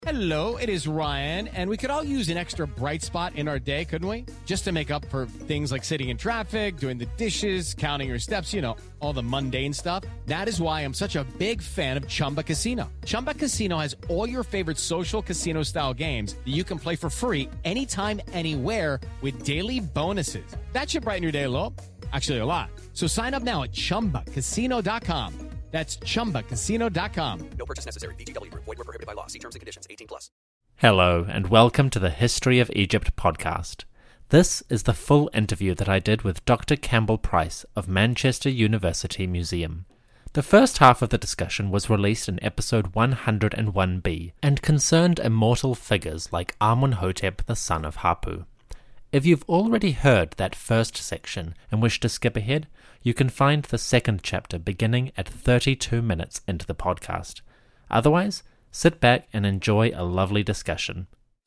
Hello, it is Ryan, and we could all use an extra bright spot in our day, couldn't we? Just to make up for things like sitting in traffic, doing the dishes, counting your steps, all the mundane stuff. That is why I'm such a big fan of Chumba Casino. Chumba Casino has all your favorite social casino-style games that you can play for free anytime, anywhere with daily bonuses. That should brighten your day a little. Actually, a lot. So sign up now at ChumbaCasino.com. That's ChumbaCasino.com. No purchase necessary. VGW Group. Void where prohibited by law. See terms and conditions. 18+. Hello, and welcome to the History of Egypt podcast. This is the full interview that I did with Dr. Campbell Price of Manchester University Museum. The first half of the discussion was released in episode 101b and concerned immortal figures like Amenhotep, the son of Hapu. If you've already heard that first section and wish to skip ahead, you can find the second chapter beginning at 32 minutes into the podcast. Otherwise, sit back and enjoy a lovely discussion.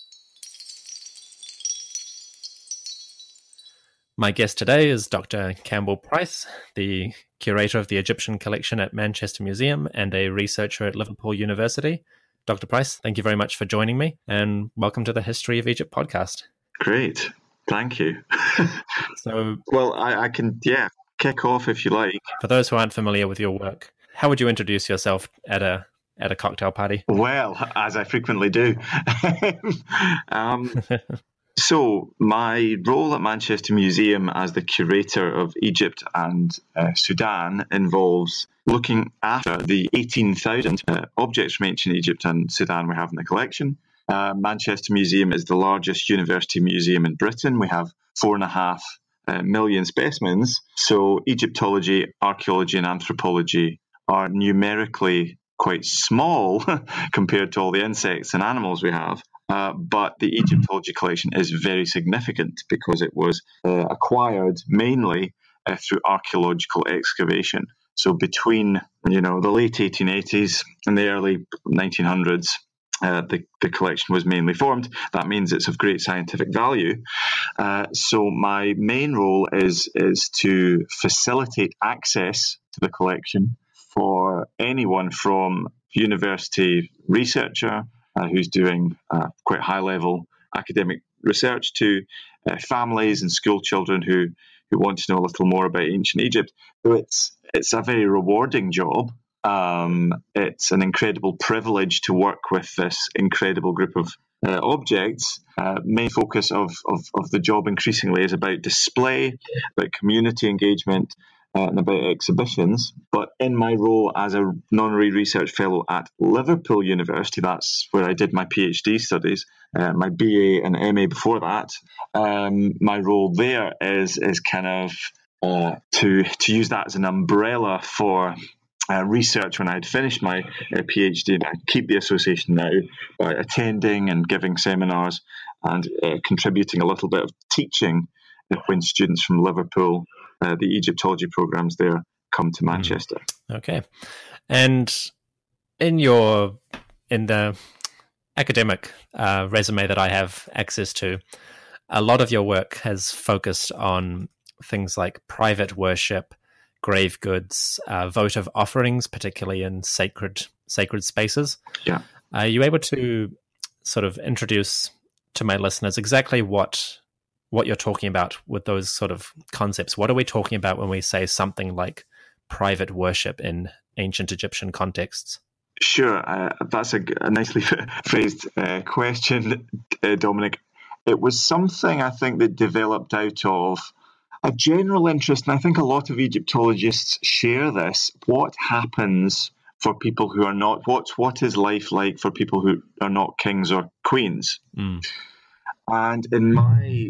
My guest today is Dr. Campbell Price, the curator of the Egyptian collection at Manchester Museum and a researcher at Liverpool University. Dr. Price, thank you very much for joining me, and welcome to the History of Egypt podcast. Great. Thank you. Well, I can, kick off if you like. For those who aren't familiar with your work, how would you introduce yourself at a cocktail party? Well, as I frequently do. So my role at Manchester Museum as the curator of Egypt and Sudan involves looking after the 18,000 objects from ancient Egypt and Sudan we have in the collection. Manchester Museum is the largest university museum in Britain. We have 4.5 million specimens. So Egyptology, archaeology and anthropology are numerically quite small compared to all the insects and animals we have. But the Egyptology collection is very significant because it was acquired mainly through archaeological excavation. So between the late 1880s and the early 1900s, the collection was mainly formed. That means it's of great scientific value. So my main role is to facilitate access to the collection for anyone from university researcher who's doing quite high-level academic research to families and school children who want to know a little more about ancient Egypt. So it's a very rewarding job. It's an incredible privilege to work with this incredible group of objects. Main focus of the job increasingly is about display, about community engagement, and about exhibitions. But in my role as a honorary research fellow at Liverpool University, that's where I did my PhD studies, my BA and MA before that, my role there is kind of to use that as an umbrella for research when I'd finished my PhD, and I keep the association now by attending and giving seminars and contributing a little bit of teaching when students from Liverpool, the Egyptology programs there, come to Manchester. Okay. And in the academic resume that I have access to, a lot of your work has focused on things like private worship, grave goods, votive offerings, particularly in sacred spaces. Yeah. Are you able to sort of introduce to my listeners exactly what you're talking about with those sort of concepts? What are we talking about when we say something like private worship in ancient Egyptian contexts? Sure. That's a nicely phrased question, Dominic. It was something I think that developed out of a general interest, and I think a lot of Egyptologists share this. What happens for people who are not, what is life like for people who are not kings or queens? And in my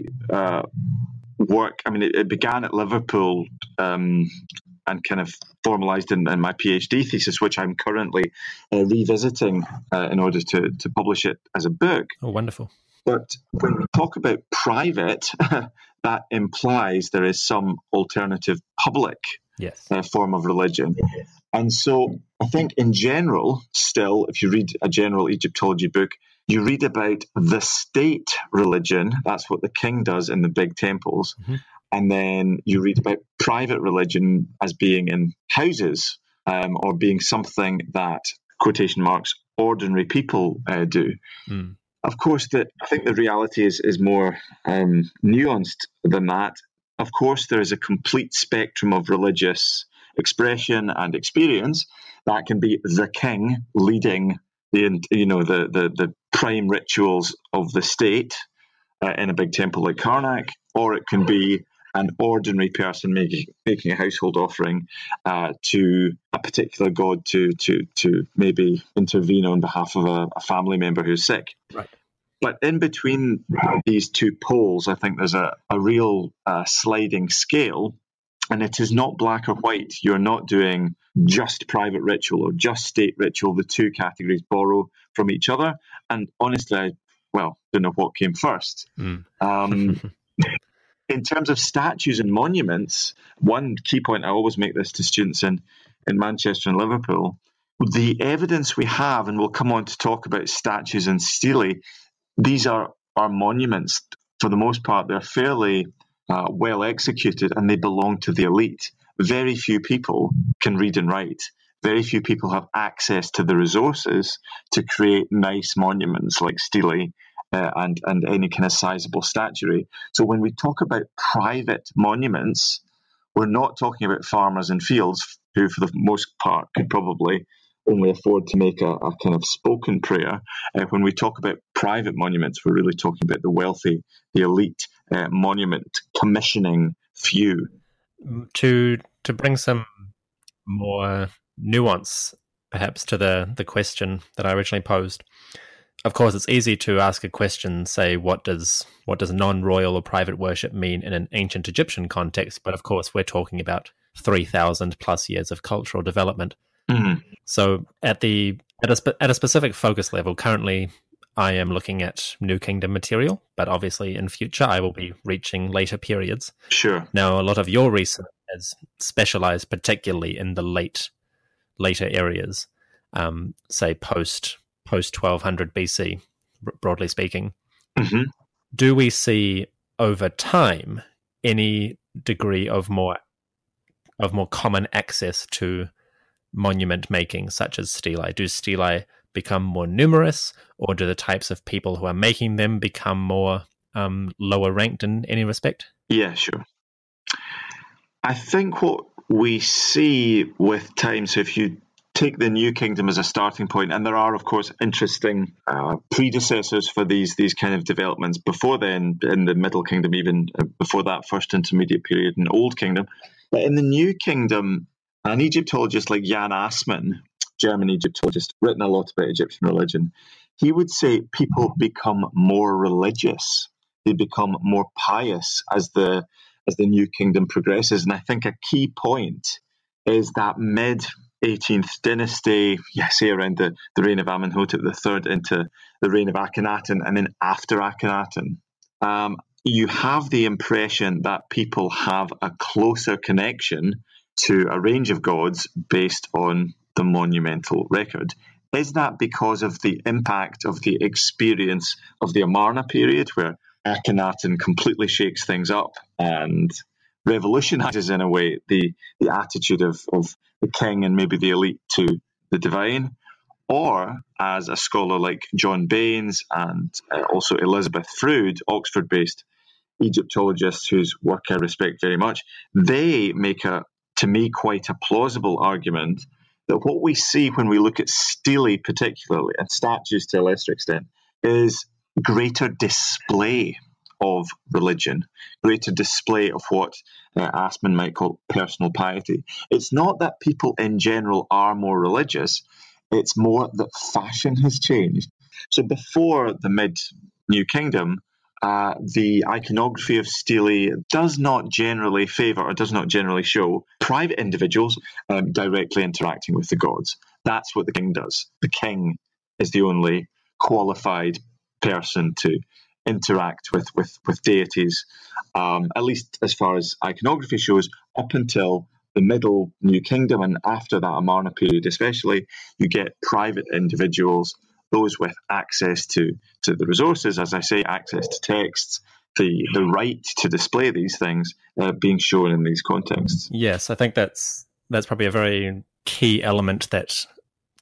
work, I mean, it began at Liverpool and kind of formalized in my PhD thesis, which I'm currently revisiting in order to publish it as a book. Oh, wonderful. But when we talk about private, that implies there is some alternative public form of religion. Yes. And so I think in general, still, if you read a general Egyptology book, you read about the state religion. That's what the king does in the big temples. Mm-hmm. And then you read about private religion as being in houses or being something that, quotation marks, ordinary people do. Mm. Of course, I think the reality is more nuanced than that. Of course, there is a complete spectrum of religious expression and experience that can be the king leading the prime rituals of the state in a big temple like Karnak, or it can be an ordinary person making a household offering to a particular god to maybe intervene on behalf of a family member who's sick. Right. But in between these two poles, I think there's a real sliding scale, and it is not black or white. You're not doing just private ritual or just state ritual. The two categories borrow from each other. And honestly, I don't know what came first. In terms of statues and monuments, one key point, I always make this to students in Manchester and Liverpool, the evidence we have, and we'll come on to talk about statues and stele, these are monuments. For the most part, they're fairly well executed, and they belong to the elite. Very few people can read and write. Very few people have access to the resources to create nice monuments like stele and any kind of sizable statuary. So when we talk about private monuments, we're not talking about farmers in fields who, for the most part, could probably only afford to make a kind of spoken prayer. When we talk about private monuments, we're really talking about the wealthy, the elite monument commissioning few. To bring some more nuance, perhaps, to the question that I originally posed. Of course, it's easy to ask a question, say, what does non-royal or private worship mean in an ancient Egyptian context? But of course, we're talking about 3,000 plus years of cultural development. Mm-hmm. So at a specific focus level, currently I am looking at New Kingdom material, but obviously in future I will be reaching later periods. Sure. Now, a lot of your research has specialized particularly in the later areas, say post 1200 BC, broadly speaking. Mm-hmm. Do we see over time any degree of more common access to monument making, such as stelae? Do stelae become more numerous, or do the types of people who are making them become more lower ranked in any respect? Yeah, sure. I think what we see with time, so if you take the New Kingdom as a starting point, and there are, of course, interesting predecessors for these kind of developments before then, in the Middle Kingdom, even before that first intermediate period in Old Kingdom. But in the New Kingdom, an Egyptologist like Jan Assmann, German Egyptologist, written a lot about Egyptian religion, he would say people become more religious. They become more pious as the New Kingdom progresses. And I think a key point is that mid-18th dynasty, say around the reign of Amenhotep III into the reign of Akhenaten, and then after Akhenaten, you have the impression that people have a closer connection to a range of gods based on the monumental record. Is that because of the impact of the experience of the Amarna period, where Akhenaten completely shakes things up and revolutionizes, in a way, the attitude of the king and maybe the elite to the divine? Or, as a scholar like John Baines and also Elizabeth Froude, Oxford-based Egyptologists whose work I respect very much, they make to me, quite a plausible argument that what we see when we look at stele particularly, and statues to a lesser extent, is greater display of religion, greater display of what Assmann might call personal piety. It's not that people in general are more religious, it's more that fashion has changed. So before the mid-New Kingdom, the iconography of stele does not generally favour or does not generally show private individuals directly interacting with the gods. That's what the king does. The king is the only qualified person to interact with deities, at least as far as iconography shows, up until the middle New Kingdom, and after that Amarna period especially, you get private individuals, those with access to the resources, as I say, access to texts, the right to display these things being shown in these contexts. Yes, I think that's probably a very key element that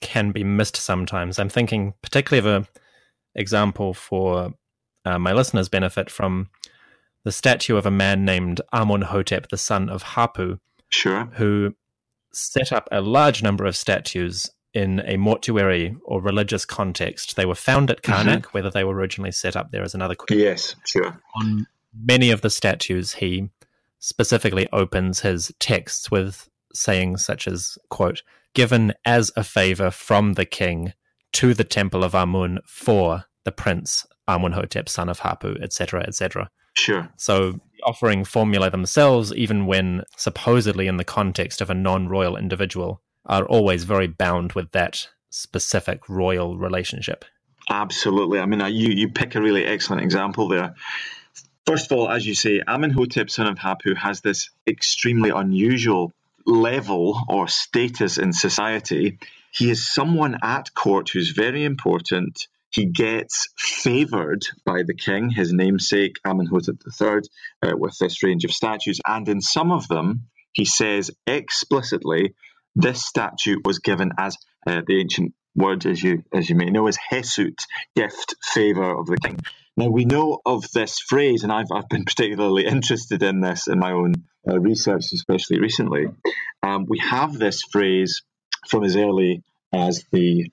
can be missed sometimes. I'm thinking particularly of an example for my listeners' benefit from the statue of a man named Amenhotep, the son of Hapu, Sure. who set up a large number of statues in a mortuary or religious context. They were found at Karnak. Whether they were originally set up there is another question. Yes, sure. On many of the statues, he specifically opens his texts with sayings such as, quote, "Given as a favor from the king to the temple of Amun for the prince Amenhotep, son of Hapu," etc., etc. Sure. So the offering formula themselves, even when supposedly in the context of a non-royal individual, are always very bound with that specific royal relationship. Absolutely. I mean, you pick a really excellent example there. First of all, as you say, Amenhotep, son of Hapu, has this extremely unusual level or status in society. He is someone at court who's very important. He gets favoured by the king, his namesake, Amenhotep III, with this range of statues. And in some of them, he says explicitly, this statue was given as the ancient word, as you may know, is hesut, gift, favour of the king. Now, we know of this phrase, and I've been particularly interested in this in my own research, especially recently. We have this phrase from as early as the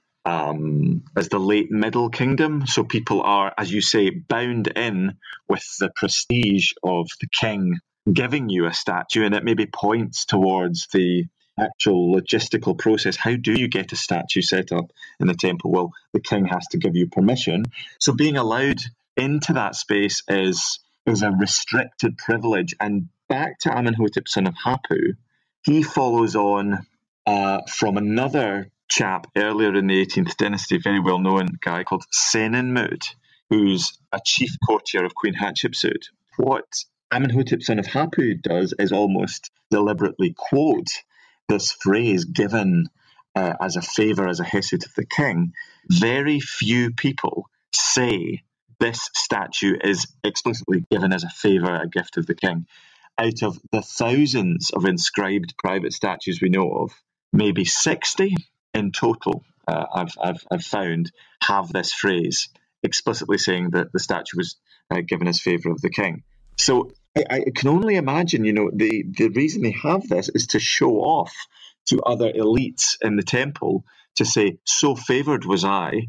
late Middle Kingdom. So people are, as you say, bound in with the prestige of the king giving you a statue, and it maybe points towards the actual logistical process. How do you get a statue set up in the temple? Well, the king has to give you permission. So being allowed into that space is a restricted privilege. And back to Amenhotep, son of Hapu, he follows on from another chap earlier in the 18th dynasty, very well-known guy called Senenmut, who's a chief courtier of Queen Hatshepsut. What Amenhotep, son of Hapu, does is almost deliberately quote this phrase given as a favour, as a hesut of the king. Very few people say this statue is explicitly given as a favour, a gift of the king. Out of the thousands of inscribed private statues we know of, maybe 60 in total I've found have this phrase explicitly saying that the statue was given as favour of the king. So I can only imagine, the reason they have this is to show off to other elites in the temple to say, so favoured was I,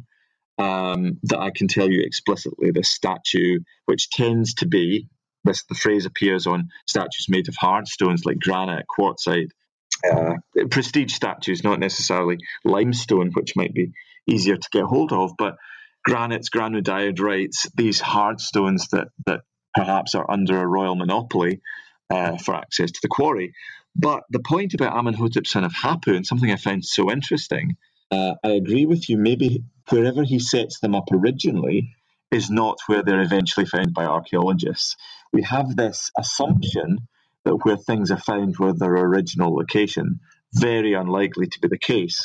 that I can tell you explicitly this statue, which tends to be, the phrase appears on statues made of hard stones like granite, quartzite, prestige statues, not necessarily limestone, which might be easier to get hold of, but granites, granodiorites, these hard stones that perhaps are under a royal monopoly for access to the quarry. But the point about Amenhotep, son of Hapu, and something I found so interesting, I agree with you, maybe wherever he sets them up originally is not where they're eventually found by archaeologists. We have this assumption that where things are found were their original location, very unlikely to be the case.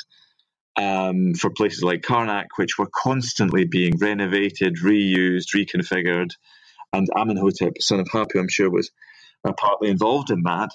For places like Karnak, which were constantly being renovated, reused, reconfigured, and Amenhotep, son of Hapu, I'm sure was partly involved in that.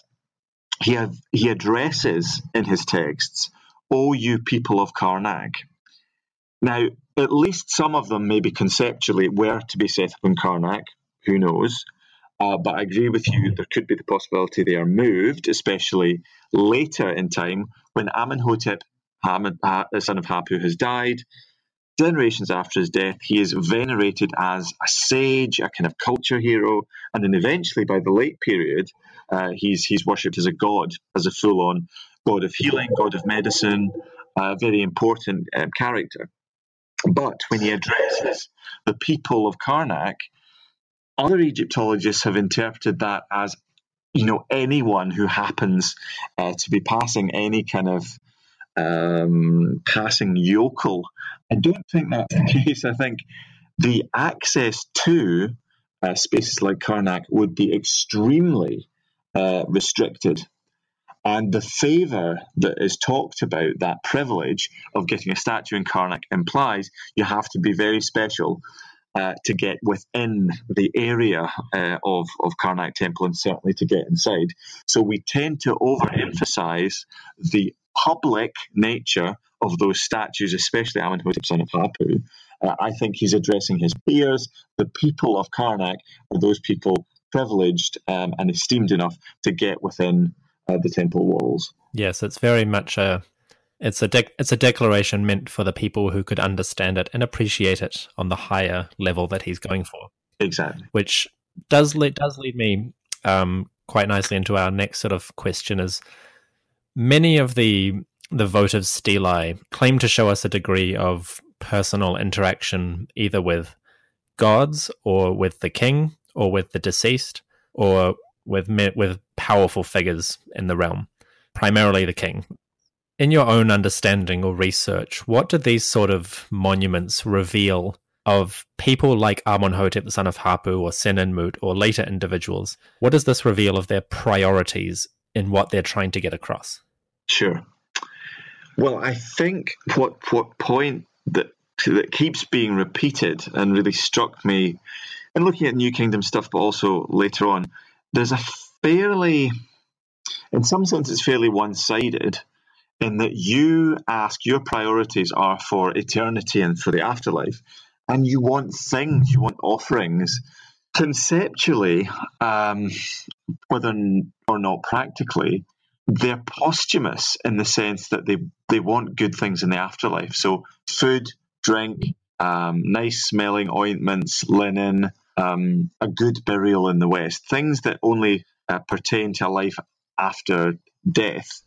He addresses in his texts, "O you people of Karnak." Now, at least some of them maybe conceptually were to be set up in Karnak, who knows? But I agree with you, there could be the possibility they are moved, especially later in time when Amenhotep, the son of Hapu, has died. Generations after his death, he is venerated as a sage, a kind of culture hero, and then eventually, by the late period, he's worshipped as a god, as a full-on god of healing, god of medicine, a very important character. But when he addresses the people of Karnak, other Egyptologists have interpreted that as, anyone who happens to be passing any kind of passing yokel. I don't think that's the case. I think the access to spaces like Karnak would be extremely restricted. And the favour that is talked about, that privilege of getting a statue in Karnak, implies you have to be very special to get within the area of Karnak Temple, and certainly to get inside. So we tend to overemphasize the public nature of those statues, especially Amenhotep, son of Hapu, I think he's addressing his peers. The people of Karnak are those people privileged and esteemed enough to get within the temple walls. Yes, it's very much it's a declaration meant for the people who could understand it and appreciate it on the higher level that he's going for. Exactly. Which does lead me quite nicely into our next sort of question: is many of the votive stelae claim to show us a degree of personal interaction either with gods or with the king or with the deceased or with powerful figures in the realm, primarily the king. In your own understanding or research, what do these sort of monuments reveal of people like Amenhotep, the son of Hapu, or Senenmut, or later individuals? What does this reveal of their priorities in what they're trying to get across? Sure. Well, I think what point that keeps being repeated and really struck me in looking at New Kingdom stuff, but also later on, there's a fairly, in some sense, it's fairly one-sided in that you ask, your priorities are for eternity and for the afterlife, and you want things, you want offerings. Conceptually, whether or not practically, they're posthumous in the sense that they want good things in the afterlife. So food, drink, nice smelling ointments, linen, a good burial in the West, things that only pertain to a life after death.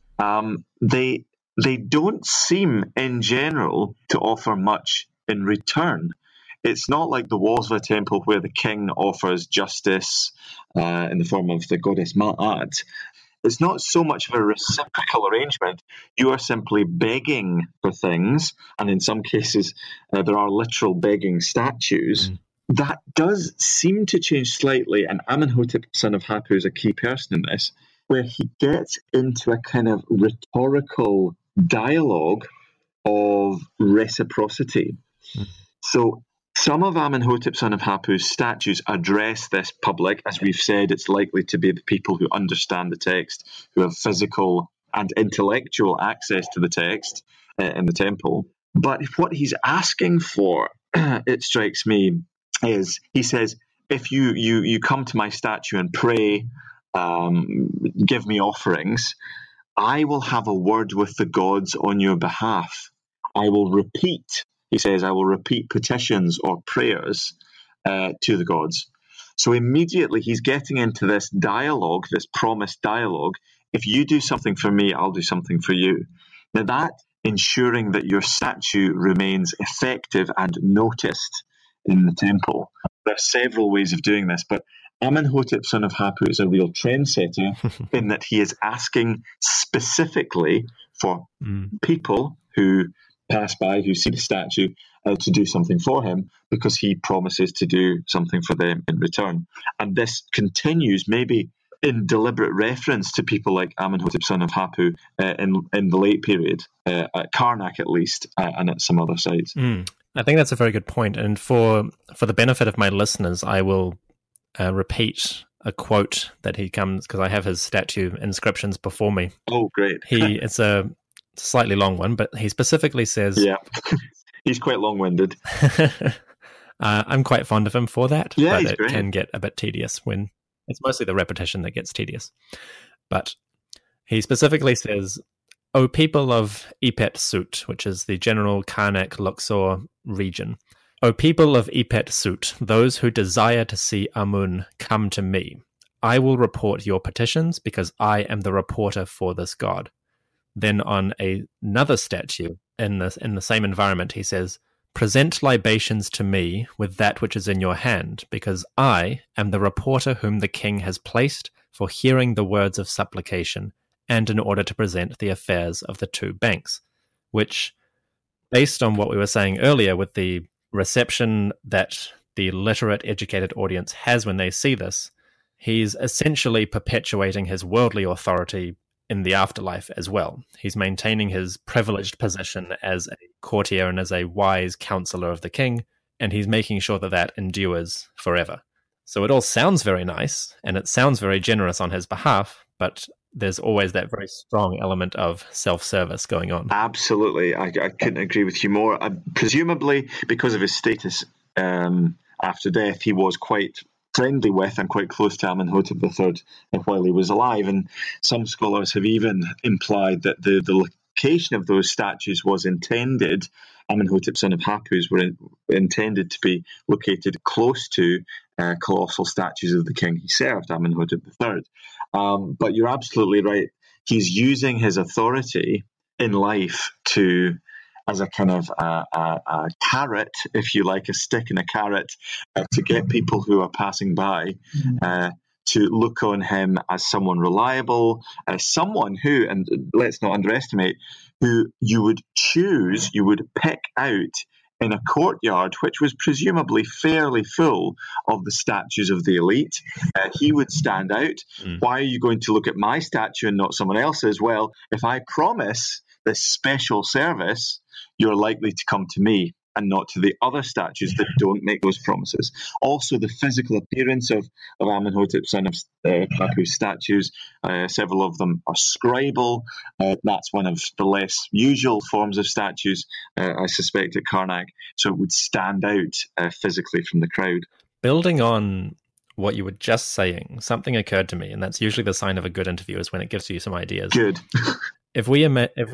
They don't seem in general to offer much in return. It's not like the walls of a temple where the king offers justice in the form of the goddess Ma'at. It's not so much of a reciprocal arrangement. You are simply begging for things, and in some cases there are literal begging statues. That does seem to change slightly, and Amenhotep, son of Hapu, is a key person in this, where he gets into a kind of rhetorical dialogue of reciprocity. So some of Amenhotep, son of Hapu's statues address this public. As we've said, it's likely to be the people who understand the text, who have physical and intellectual access to the text in the temple. But what he's asking for, it strikes me, is he says, if you come to my statue and pray, give me offerings, I will have a word with the gods on your behalf. I will repeat, he says, I will repeat petitions or prayers to the gods. So immediately he's getting into this dialogue, this promised dialogue. If you do something for me, I'll do something for you. Now that ensuring that your statue remains effective and noticed in the temple. There are several ways of doing this, but Amenhotep, son of Hapu, is a real trendsetter in that he is asking specifically for people who pass by, who see the statue, to do something for him, because he promises to do something for them in return. And this continues, maybe in deliberate reference to people like Amenhotep, son of Hapu, in the late period, at Karnak at least, and at some other sites. I think that's a very good point. And for the benefit of my listeners, I will repeat a quote that he comes, because I have his statue inscriptions before me. Oh, great. It's a slightly long one, but he specifically says... Yeah, he's quite long-winded. I'm quite fond of him for that, yeah, but it great. can get a bit tedious when... It's mostly the repetition that gets tedious. But he specifically says, O people of Epet Sut, which is the general Karnak Luxor region, O people of Epet Sut, those who desire to see Amun, come to me. I will report your petitions, because I am the reporter for this god. Then on another statue in the same environment, he says, Present libations to me with that which is in your hand, because I am the reporter whom the king has placed for hearing the words of supplication, and in order to present the affairs of the two banks, which, based on what we were saying earlier with the reception that the literate, educated audience has when they see this, he's essentially perpetuating his worldly authority in the afterlife as well. He's maintaining his privileged position as a courtier and as a wise counselor of the king, and he's making sure that that endures forever. So it all sounds very nice, and it sounds very generous on his behalf, but there's always that very strong element of self-service going on. Absolutely. I couldn't agree with you more. Presumably, because of his status after death, he was quite friendly with and quite close to Amenhotep III while he was alive. And some scholars have even implied that the location of those statues was intended, Amenhotep, son of Hapus, were intended to be located close to colossal statues of the king he served, Amenhotep III. But you're absolutely right. He's using his authority in life as a kind of a carrot, if you like, a stick and a carrot, to get people who are passing by to look on him as someone reliable, as someone who, and let's not underestimate, who you would pick out in a courtyard which was presumably fairly full of the statues of the elite. He would stand out. Why are you going to look at my statue and not someone else's? Well, if I promise this special service, you're likely to come to me and not to the other statues that don't make those promises. Also, the physical appearance of Amenhotep, son of Hapus statues, several of them are scribal. That's one of the less usual forms of statues, I suspect, at Karnak, so it would stand out physically from the crowd. Building on what you were just saying, something occurred to me, and that's usually the sign of a good interview, is when it gives you some ideas. Good. If we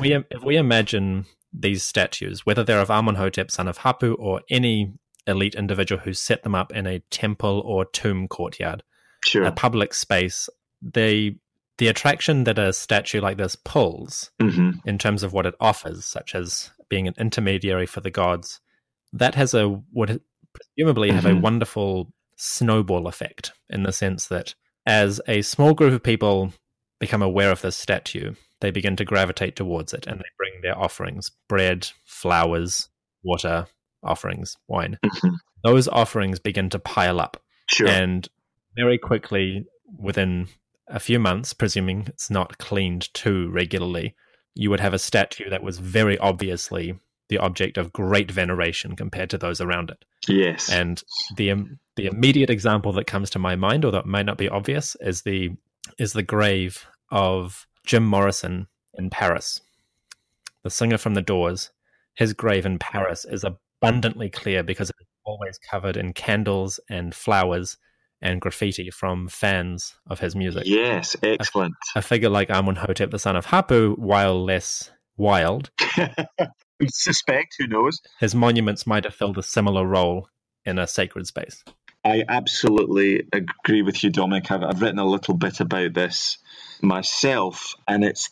imagine these statues, whether they're of Amenhotep, son of Hapu, or any elite individual who set them up in a temple or tomb courtyard, sure, a public space, the attraction that a statue like this pulls in terms of what it offers, such as being an intermediary for the gods, that would presumably have a wonderful snowball effect, in the sense that as a small group of people become aware of this statue, they begin to gravitate towards it, and they bring their offerings: bread, flowers, water, offerings, wine. Those offerings begin to pile up. Sure. And very quickly, within a few months, presuming it's not cleaned too regularly, you would have a statue that was very obviously the object of great veneration compared to those around it. Yes. And the immediate example that comes to my mind, or that might not be obvious, is the grave of Jim Morrison in Paris, the singer from The Doors. His grave in Paris is abundantly clear because it's always covered in candles and flowers and graffiti from fans of his music. Yes, excellent. A figure like Amenhotep, the son of Hapu, while less wild, we suspect, who knows, his monuments might have filled a similar role in a sacred space. I absolutely agree with you, Dominic. I've written a little bit about this myself, and it's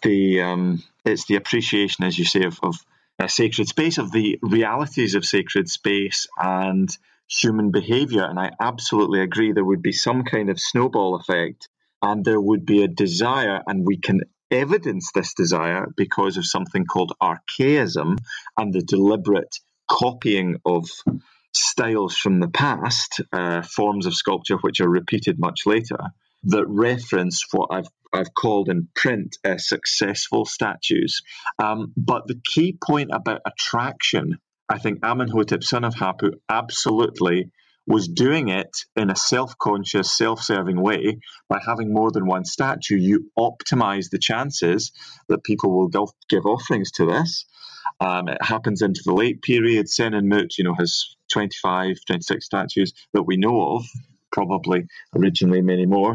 the appreciation, as you say, of sacred space, of the realities of sacred space and human behavior. And I absolutely agree there would be some kind of snowball effect, and there would be a desire, and we can evidence this desire because of something called archaism and the deliberate copying of styles from the past, forms of sculpture which are repeated much later, that reference what I've called in print successful statues. But the key point about attraction, I think Amenhotep, son of Hapu, absolutely was doing it in a self-conscious, self-serving way. By having more than one statue, you optimize the chances that people will give offerings to this. It happens into the late period. Senenmut, has 25, 26 statues that we know of, probably originally many more.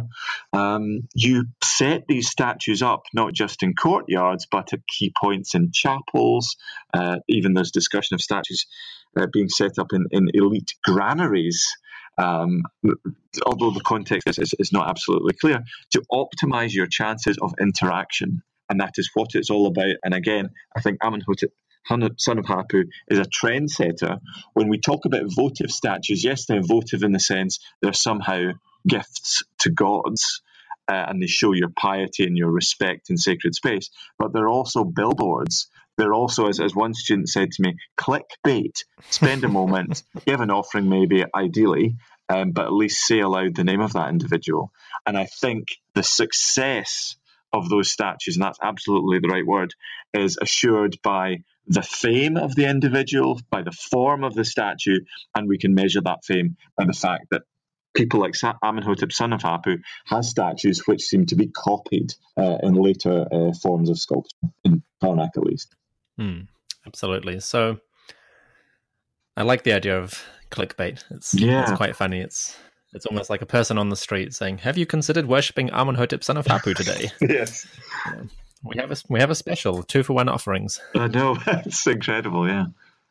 You set these statues up not just in courtyards, but at key points in chapels. Even there's discussion of statues being set up in elite granaries, although the context is not absolutely clear, to optimize your chances of interaction. And that is what it's all about. And again, I think Amenhotep, son of Hapu, is a trendsetter. When we talk about votive statues, yes, they're votive in the sense they're somehow gifts to gods, and they show your piety and your respect in sacred space, but they're also billboards. They're also, as one student said to me, clickbait. Spend a moment, give an offering maybe, ideally, but at least say aloud the name of that individual. And I think the success of those statues, and that's absolutely the right word, is assured by the fame of the individual, by the form of the statue, and we can measure that fame by the fact that people like Amenhotep, son of Hapu, has statues which seem to be copied in later forms of sculpture, in Karnak at least. Absolutely. So I like the idea of clickbait. It's quite funny. It's almost like a person on the street saying, "Have you considered worshipping Amenhotep, son of Hapu today?" Yes. We have a special 2-for-1 offerings. I know. It's incredible, yeah.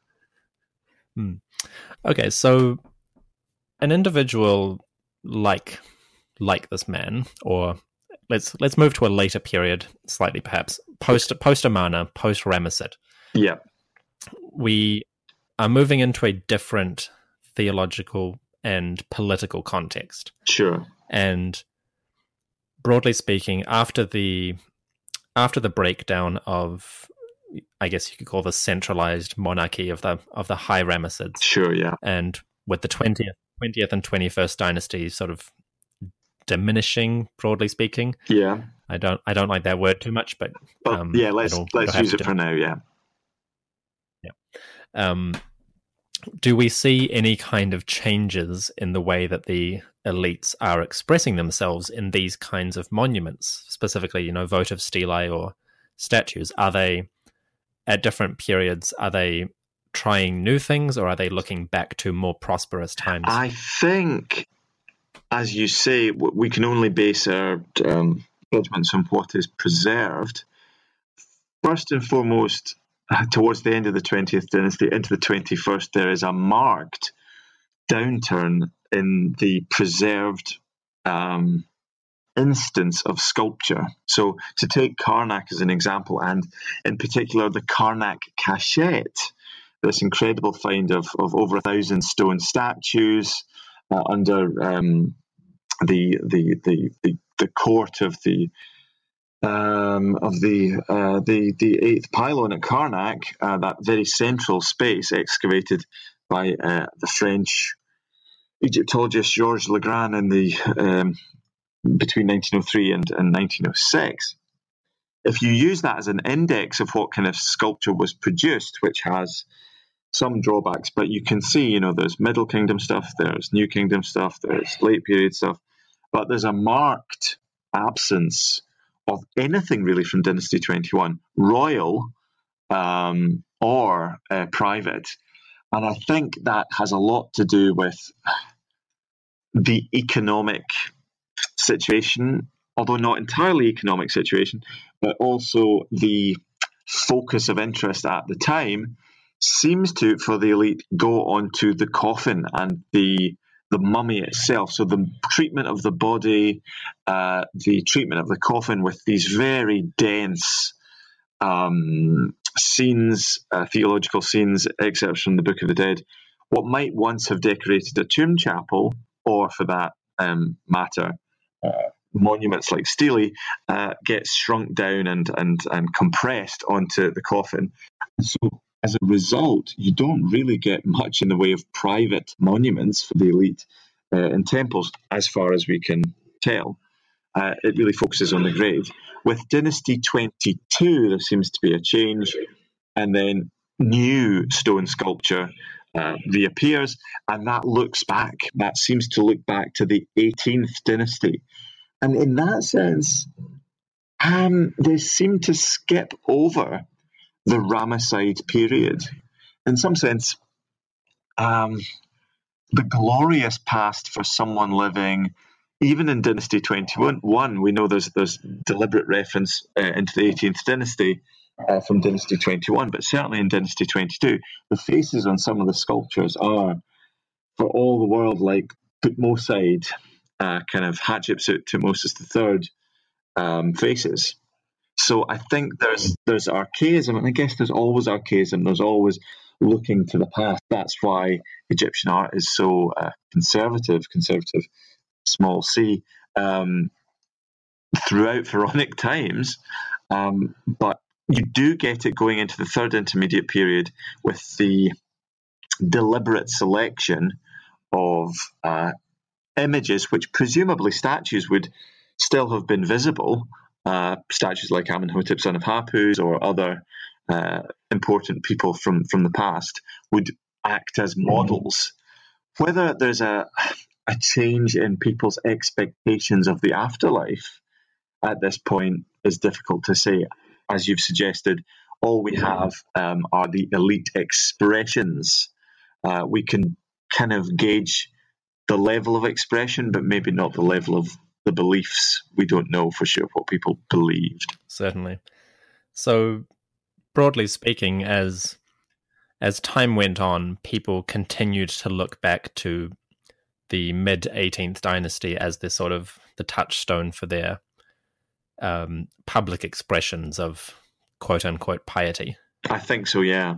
Okay, so an individual like this man, or let's move to a later period, slightly perhaps post Amarna, post Ramesset. Yeah. We are moving into a different theological and political context. Sure. And broadly speaking, after the breakdown of, I guess you could call the centralized monarchy of the High Ramessids. Sure, yeah. And with the 20th and 21st dynasties sort of diminishing, broadly speaking. Yeah. I don't like that word too much, but let's use it for now, yeah. Do we see any kind of changes in the way that the elites are expressing themselves in these kinds of monuments, specifically, votive stelae or statues? Are they, at different periods, are they trying new things, or are they looking back to more prosperous times? I think, as you say, we can only base our judgments on what is preserved. First and foremost, towards the end of the 20th dynasty into the 21st, there is a marked downturn in the preserved instance of sculpture. So to take Karnak as an example, and in particular the Karnak cachette, this incredible find of over 1,000 stone statues under the court of the eighth pylon at Karnak, that very central space excavated by the French Egyptologist Georges Legrand in the between 1903 and 1906. If you use that as an index of what kind of sculpture was produced, which has some drawbacks, but you can see, there's Middle Kingdom stuff, there's New Kingdom stuff, there's late period stuff, but there's a marked absence of anything really from Dynasty 21, royal or private. And I think that has a lot to do with the economic situation, although not entirely economic situation, but also the focus of interest at the time seems to, for the elite, go on to the coffin and the mummy itself. So the treatment of the body, the treatment of the coffin with these very dense scenes, theological scenes, excerpts from the Book of the Dead, what might once have decorated a tomb chapel, or for that matter, monuments like stelae, gets shrunk down and compressed onto the coffin. So as a result, you don't really get much in the way of private monuments for the elite in temples, as far as we can tell. It really focuses on the grave. With Dynasty 22, there seems to be a change, and then new stone sculpture reappears, and that seems to look back to the 18th dynasty. And in that sense, they seem to skip over the Ramesside period. In some sense, the glorious past for someone living, even in Dynasty 21, we know there's deliberate reference into the 18th dynasty from Dynasty 21, but certainly in Dynasty 22, the faces on some of the sculptures are, for all the world, like Thutmoside, kind of Hatshepsut, Thutmosis III faces. So I think there's archaism, and I guess there's always archaism. There's always looking to the past. That's why Egyptian art is so conservative, small c, throughout pharaonic times. But you do get it going into the third intermediate period with the deliberate selection of images, which presumably statues would still have been visible. Statues like Amenhotep, son of Hapu, or other important people from the past would act as models. Whether there's a a change in people's expectations of the afterlife at this point is difficult to say. As you've suggested, all we have are the elite expressions. We can kind of gauge the level of expression, but maybe not the level of the beliefs. We don't know for sure what people believed. Certainly. So, broadly speaking, as time went on, people continued to look back to the mid-18th dynasty as the sort of the touchstone for their public expressions of quote-unquote piety. I think so, yeah.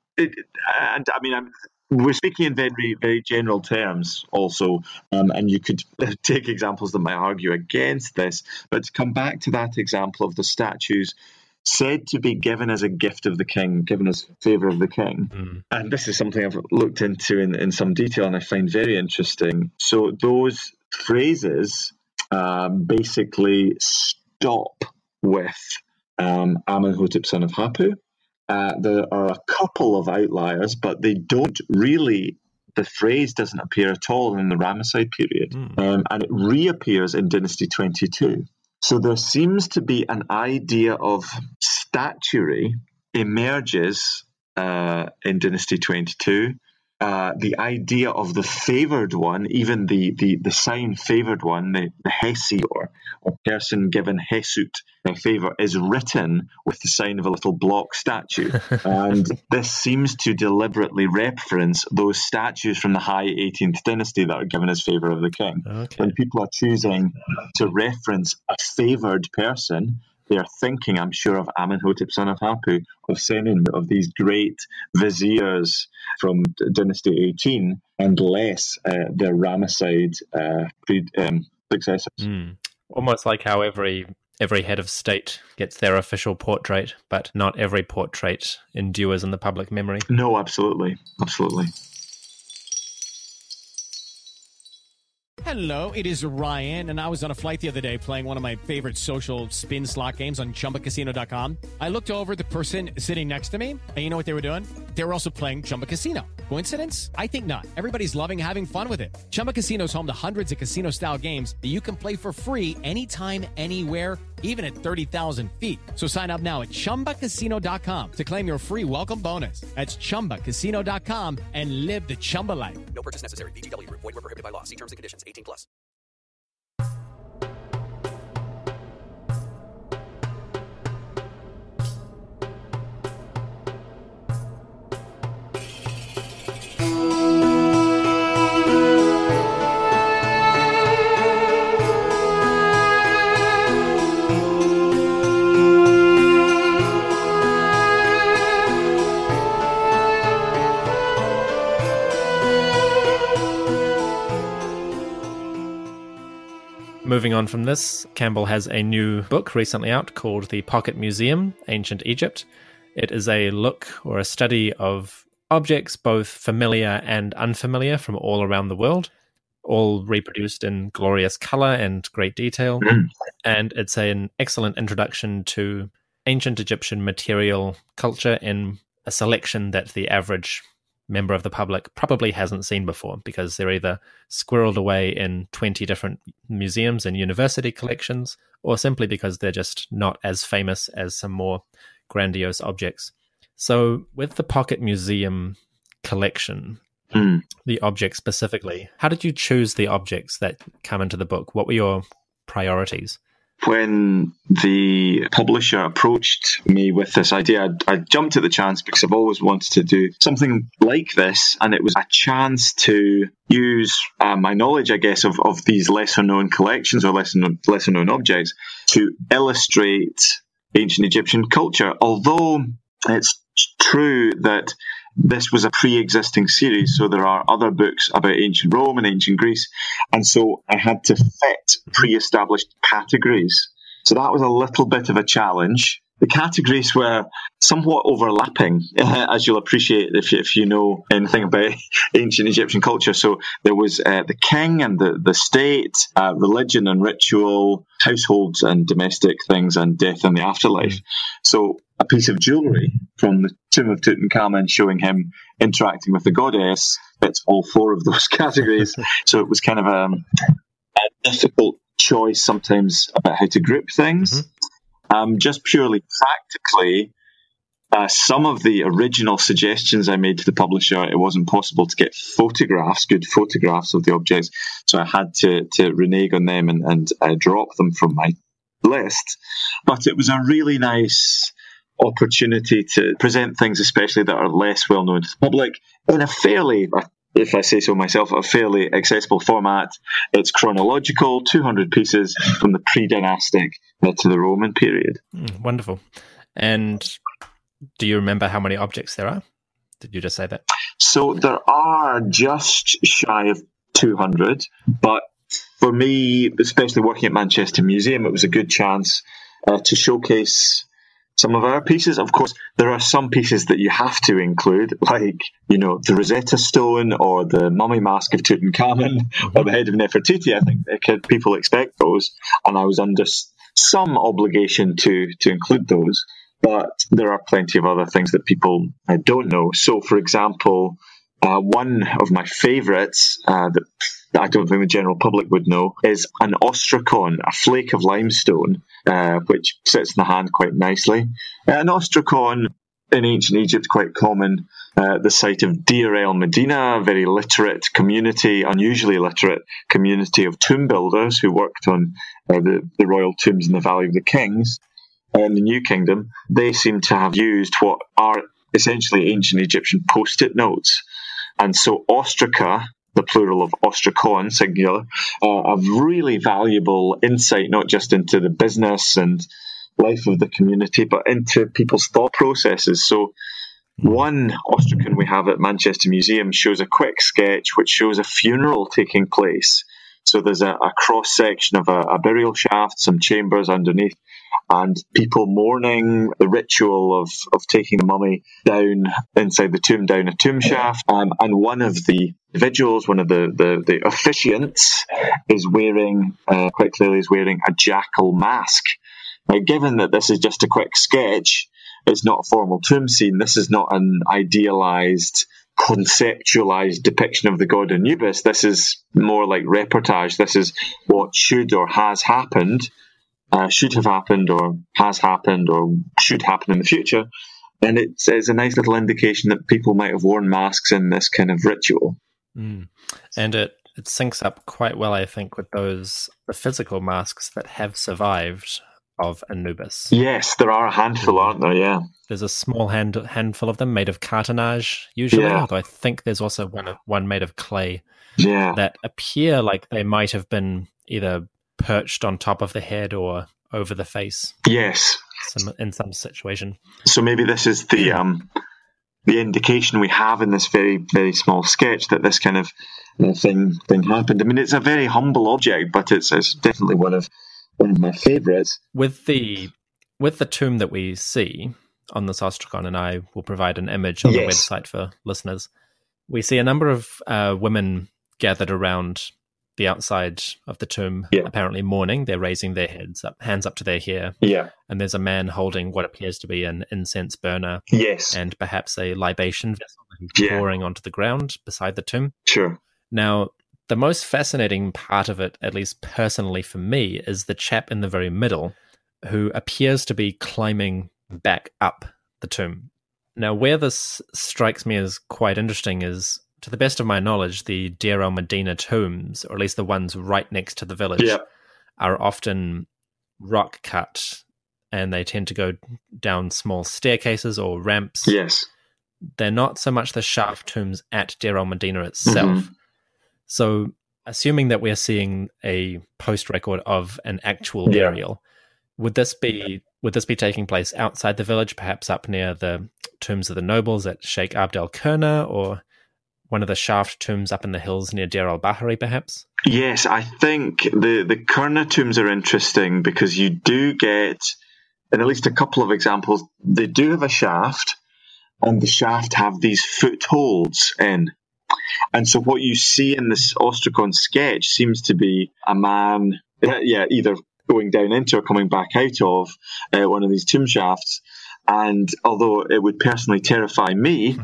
We're speaking in very, very general terms also, and you could take examples that might argue against this, but to come back to that example of the statues said to be given as a gift of the king, given as favour of the king. And this is something I've looked into in some detail and I find very interesting. So those phrases basically stop with Amenhotep, son of Hapu. There are a couple of outliers, but they don't really, the phrase doesn't appear at all in the Ramesside period, and it reappears in Dynasty 22. So there seems to be an idea of statuary emerges in Dynasty 22. The idea of the favoured one, even the sign favoured one, the Hesior, or person given Hesut, favour, is written with the sign of a little block statue. And this seems to deliberately reference those statues from the high 18th dynasty that are given as favour of the king. Okay. When people are choosing to reference a favoured person, they are thinking, I'm sure, of Amenhotep, son of Hapu, of Senin, of these great viziers from Dynasty 18, and less their Ramesside successors. Almost like how every head of state gets their official portrait, but not every portrait endures in the public memory. No, absolutely. Absolutely. Hello, it is Ryan, and I was on a flight the other day playing one of my favorite social spin slot games on ChumbaCasino.com. I looked over at the person sitting next to me, and you know what they were doing? They were also playing Chumba Casino. Coincidence? I think not. Everybody's loving having fun with it. Chumba Casino is home to hundreds of casino-style games that you can play for free anytime, anywhere, even at 30,000 feet. So sign up now at ChumbaCasino.com to claim your free welcome bonus. That's ChumbaCasino.com and live the Chumba life. No purchase necessary. VGW. Void where prohibited by law. See terms and conditions. 18+. Moving on from this, Campbell has a new book recently out called The Pocket Museum, Ancient Egypt. It is a look or a study of objects, both familiar and unfamiliar, from all around the world, all reproduced in glorious color and great detail. And it's an excellent introduction to ancient Egyptian material culture in a selection that the average member of the public probably hasn't seen before, because they're either squirreled away in 20 different museums and university collections, or simply because they're just not as famous as some more grandiose objects. So with the Pocket Museum collection, the objects specifically, how did you choose the objects that come into the book? What were your priorities? When the publisher approached me with this idea, I jumped at the chance because I've always wanted to do something like this, and it was a chance to use my knowledge, I guess, of these lesser-known collections or lesser-known objects to illustrate ancient Egyptian culture. Although it's true that this was a pre-existing series, so there are other books about ancient Rome and ancient Greece, and so I had to fit pre-established categories. So that was a little bit of a challenge. The categories were somewhat overlapping, as you'll appreciate if you know anything about ancient Egyptian culture. So there was the king and the state, religion and ritual, households and domestic things, and death and the afterlife. So a piece of jewellery from the tomb of Tutankhamun showing him interacting with the goddess fits all four of those categories. So it was kind of a difficult choice sometimes about how to group things. Just purely practically, some of the original suggestions I made to the publisher, it wasn't possible to get good photographs of the objects, so I had to renege on them and drop them from my list. But it was a really nice opportunity to present things, especially that are less well known to the public, in a fairly, if I say so myself, a fairly accessible format. It's chronological, 200 pieces from the pre-dynastic to the Roman period. Wonderful. And do you remember how many objects there are? Did you just say that? So there are just shy of 200, but for me, especially working at Manchester Museum, it was a good chance to showcase some of our pieces. Of course, there are some pieces that you have to include, like, the Rosetta Stone or the mummy mask of Tutankhamun or the head of Nefertiti. I think people expect those, and I was under some obligation to include those. But there are plenty of other things that people don't know. So, for example, one of my favourites that I don't think the general public would know is an ostracon, a flake of limestone, which sits in the hand quite nicely. An ostracon in ancient Egypt, quite common, the site of Deir el-Medina, a very literate community, unusually literate community of tomb builders who worked on the royal tombs in the Valley of the Kings. In the New Kingdom, they seem to have used what are essentially ancient Egyptian post-it notes. And so ostraca, the plural of ostracon, singular, a really valuable insight, not just into the business and life of the community, but into people's thought processes. So one ostracon we have at Manchester Museum shows a quick sketch which shows a funeral taking place. So there's a cross-section of a burial shaft, some chambers underneath, and people mourning the ritual of taking the mummy down inside the tomb, down a tomb shaft. And one of the individuals, one of the officiants, is wearing, quite clearly, a jackal mask. Now, given that this is just a quick sketch, it's not a formal tomb scene, this is not an idealized, conceptualized depiction of the god Anubis. This is more like reportage. This is what should or has happened, should have happened or has happened or should happen in the future. And it's a nice little indication that people might have worn masks in this kind of ritual. And it syncs up quite well, I think, with the physical masks that have survived of Anubis. Yes, there are a handful, aren't there? Yeah. There's a small handful of them made of cartonnage, usually, although I think there's also one made of clay that appear like they might have been either perched on top of the head or over the face. Yes. In some situation. So maybe this is the indication we have in this very, very small sketch that this kind of thing happened. I mean, it's a very humble object, but it's definitely one of my favourites. With the tomb that we see on this ostracon, and I will provide an image on the website for listeners, we see a number of women gathered around the outside of the tomb, apparently mourning. They're raising their hands up to their hair. Yeah. And there's a man holding what appears to be an incense burner. Yes. And perhaps a libation vessel that he's pouring onto the ground beside the tomb. Sure. Now, the most fascinating part of it, at least personally for me, is the chap in the very middle who appears to be climbing back up the tomb. Now, where this strikes me as quite interesting is, to the best of my knowledge, the Deir el-Medina tombs, or at least the ones right next to the village, are often rock cut, and they tend to go down small staircases or ramps. Yes. They're not so much the shaft tombs at Deir el-Medina itself. Mm-hmm. So, assuming that we're seeing a post record of an actual burial, would this be taking place outside the village, perhaps up near the tombs of the nobles at Sheikh Abd al-Qurna, or one of the shaft tombs up in the hills near Deir al-Bahari, perhaps? Yes, I think the Qurna tombs are interesting because you do get, in at least a couple of examples, they do have a shaft, and the shaft have these footholds in. And so what you see in this ostracon sketch seems to be a man, either going down into or coming back out of one of these tomb shafts. And although it would personally terrify me,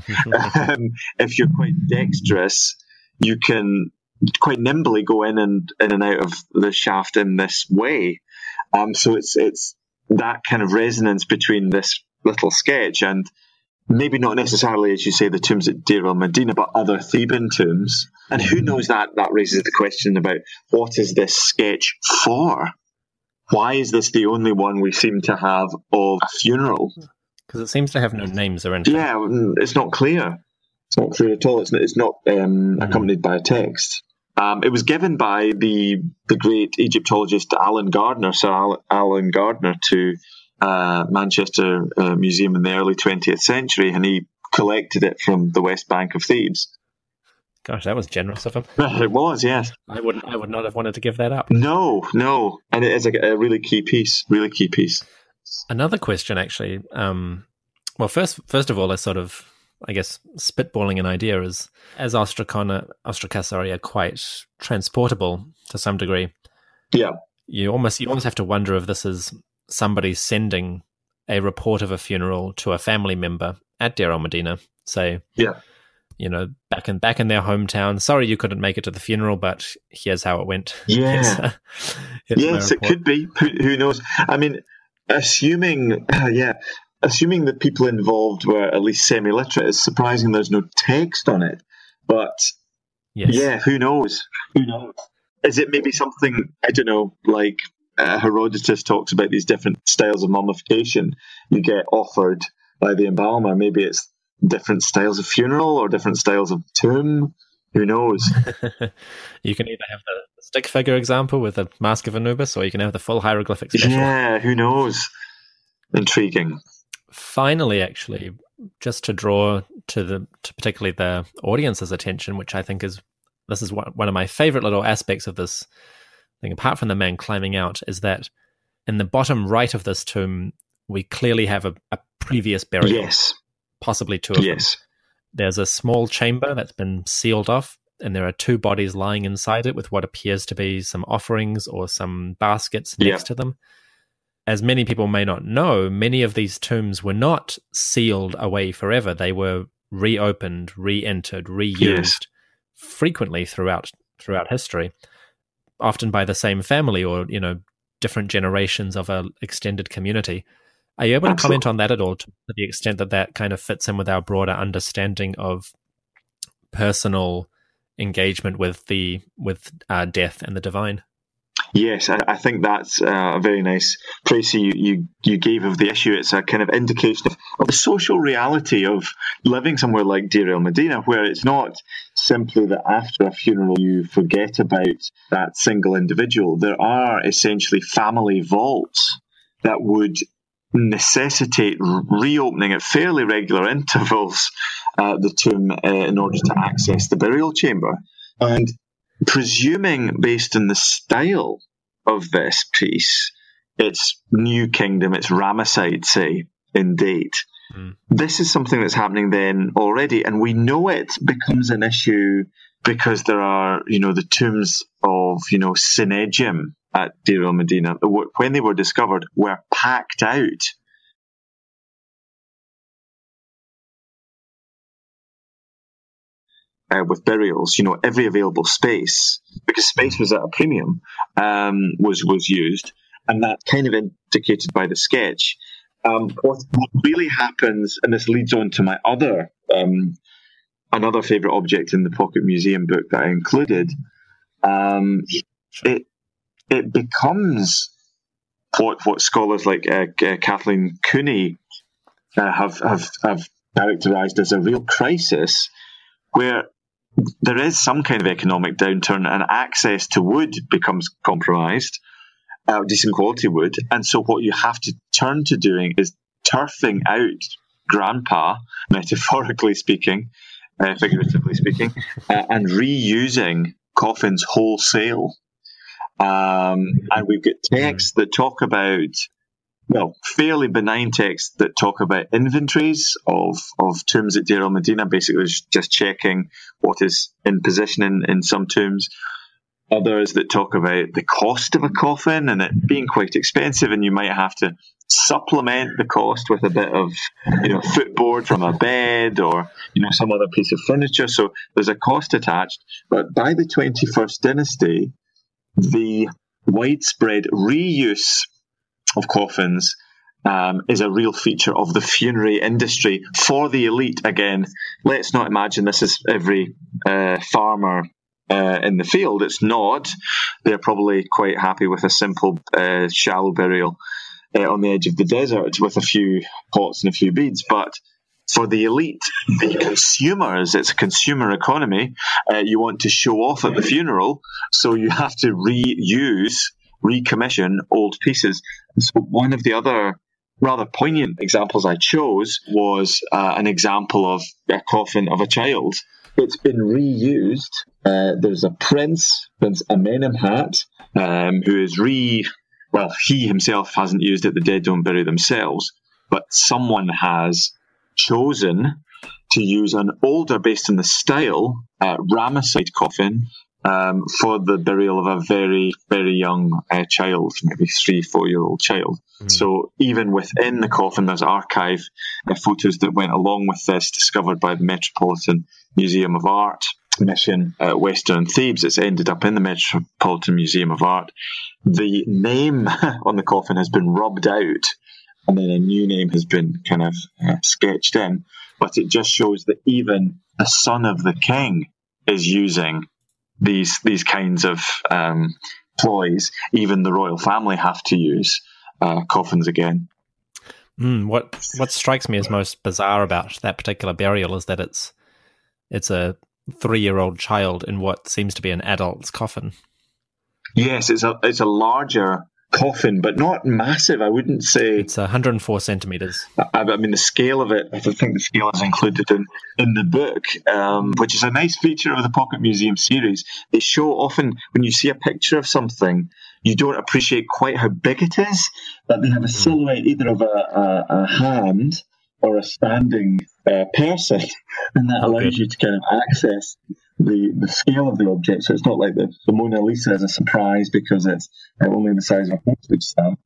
if you're quite dexterous, you can quite nimbly go in and out of the shaft in this way. So it's that kind of resonance between this little sketch and maybe not necessarily, as you say, the tombs at Deir el-Medina, but other Theban tombs. And who knows, that raises the question about what is this sketch for? Why is this the only one we seem to have of a funeral? Because it seems to have no names or anything. Yeah, it's not clear. It's not clear at all. It's not accompanied by a text. It was given by the great Egyptologist Alan Gardner, Sir Alan Gardner, to Manchester Museum in the early 20th century, and he collected it from the West Bank of Thebes. Gosh, that was generous of him. It was, yes. I would not have wanted to give that up. No. And it is a really key piece, Another question, actually. Well, first of all, a sort of, I guess, spitballing an idea is, as ostraca are quite transportable to some degree. Yeah. You almost have to wonder if this is somebody sending a report of a funeral to a family member at Deir el-Medina, say, yeah, back in their hometown. Sorry you couldn't make it to the funeral, but here's how it went. Yeah. Yes, it could be. Who knows? I mean, assuming the people involved were at least semi-literate, it's surprising there's no text on it. But yeah, who knows? Is it maybe something, I don't know, like Herodotus talks about these different styles of mummification you get offered by the embalmer? Maybe it's different styles of funeral or different styles of tomb. Who knows? You can either have the stick figure example with the Mask of Anubis, or you can have the full hieroglyphic special. Yeah, who knows? Intriguing. Finally, actually, just to draw to particularly the audience's attention, which I think is one of my favorite little aspects of this thing, apart from the man climbing out, is that in the bottom right of this tomb, we clearly have a previous burial. Yes. Possibly two of them. There's a small chamber that's been sealed off, and there are two bodies lying inside it with what appears to be some offerings or some baskets next to them. As many people may not know, many of these tombs were not sealed away forever. They were reopened, re-entered, reused frequently throughout history, often by the same family or, different generations of an extended community. Are you able to comment on that at all, to the extent that kind of fits in with our broader understanding of personal engagement with death and the divine? Yes, I think that's a very nice précis you gave of the issue. It's a kind of indication of the social reality of living somewhere like Deir el-Medina, where it's not simply that after a funeral you forget about that single individual. There are essentially family vaults that would necessitate reopening at fairly regular intervals the tomb in order to access the burial chamber. And presuming, based on the style of this piece, it's New Kingdom, it's Ramesside, say, in date. This is something that's happening then already, and we know it becomes an issue because there are, the tombs of, Senedjim at Deir el-Medina, when they were discovered, were packed out. With burials, every available space, because space was at a premium, was used, and that's kind of indicated by the sketch. What really happens, and this leads on to my another favourite object in the Pocket Museum book that I included, it becomes what scholars like Kathleen Cooney have characterised as a real crisis, where there is some kind of economic downturn and access to wood becomes compromised, decent quality wood. And so what you have to turn to doing is turfing out grandpa, metaphorically speaking, figuratively speaking, and reusing coffins wholesale. And we've got texts that talk about, fairly benign texts that talk about inventories of tombs at Deir el-Medina, basically just checking what is in position in some tombs. Others that talk about the cost of a coffin and it being quite expensive, and you might have to supplement the cost with a bit of, footboard from a bed or, some other piece of furniture. So there's a cost attached. But by the 21st dynasty, the widespread reuse of coffins is a real feature of the funerary industry for the elite. Again, let's not imagine this is every farmer in the field. It's not. They're probably quite happy with a simple shallow burial on the edge of the desert with a few pots and a few beads. But for the elite, the consumers, it's a consumer economy. You want to show off at the funeral, so you have to recommission old pieces. So one of the other rather poignant examples I chose was an example of a coffin of a child. It's been reused. There's a Prince Amenemhat, who is he himself hasn't used it. The dead don't bury themselves, but someone has chosen to use an older, based on the style, Ramesside coffin for the burial of a very, very young child, maybe 3-4-year-old child. So even within the coffin, there's archive photos that went along with this, discovered by the Metropolitan Museum of Art Mission, Western Thebes. It's ended up in the Metropolitan Museum of Art. The name on the coffin has been rubbed out, and then a new name has been kind of sketched in. But it just shows that even the son of the king is using these kinds of ploys. Even the royal family have to use coffins again. What strikes me as most bizarre about that particular burial is that it's a 3-year-old child in what seems to be an adult's coffin. Yes, it's a larger coffin, but not massive. I wouldn't say it's 104 centimeters. I mean, the scale of it, I think the scale is included in the book, which is a nice feature of the Pocket Museum series. They show often when you see a picture of something, you don't appreciate quite how big it is, but they have a silhouette either of a hand or a standing person, and that allows you to kind of access the scale of the object. So it's not like the Mona Lisa is a surprise because it's only the size of a postage stamp.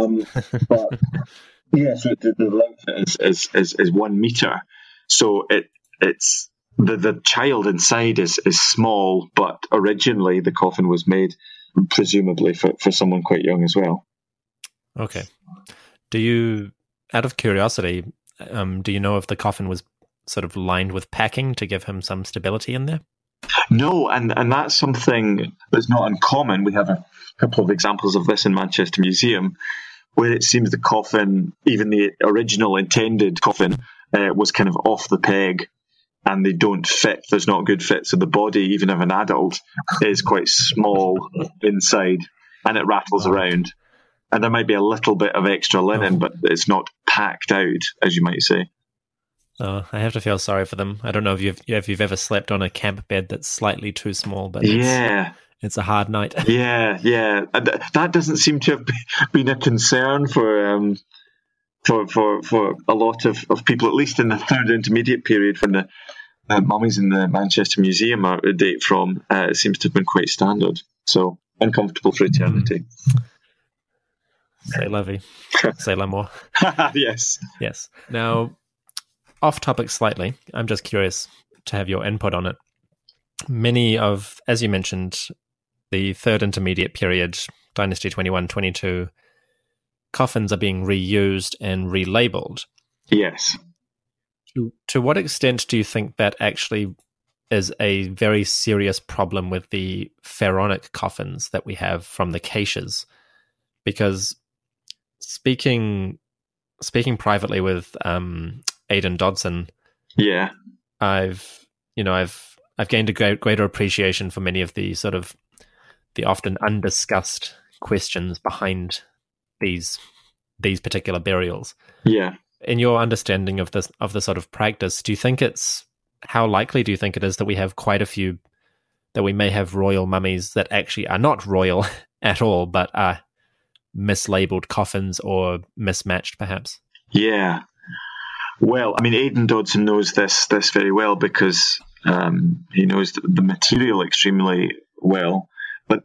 But yeah, so the length is 1 meter. So it's the child inside is small, but originally the coffin was made presumably for someone quite young as well. Okay. Do you, out of curiosity, do you know if the coffin was sort of lined with packing to give him some stability in there? No, and that's something that's not uncommon. We have a couple of examples of this in Manchester Museum, where it seems the coffin, even the original intended coffin, was kind of off the peg, and they don't fit. There's not a good fit, so the body, even of an adult, is quite small inside, and it rattles around. And there might be a little bit of extra linen, but it's not packed out, as you might say. Oh, I have to feel sorry for them. I don't know if you've ever slept on a camp bed that's slightly too small, but it's a hard night. Yeah. That doesn't seem to have been a concern for a lot of people, at least in the third intermediate period, when the mummies in the Manchester Museum date from. It seems to have been quite standard. So uncomfortable for eternity. C'est la vie. C'est l'amour. Yes. Now, off topic slightly, I'm just curious to have your input on it. Many of, as you mentioned, the third intermediate period, Dynasty 21, 22, coffins are being reused and relabeled. Yes. To what extent do you think that actually is a very serious problem with the pharaonic coffins that we have from the caches? Because speaking privately with Aidan Dodson, I've gained a greater appreciation for many of the sort of the often undiscussed questions behind these particular burials. Yeah. In your understanding of the sort of practice, how likely do you think it is that we have quite a few, that we may have royal mummies that actually are not royal at all, but are mislabeled coffins or mismatched perhaps? Yeah. Well, I mean, Aidan Dodson knows this very well because he knows the material extremely well. But the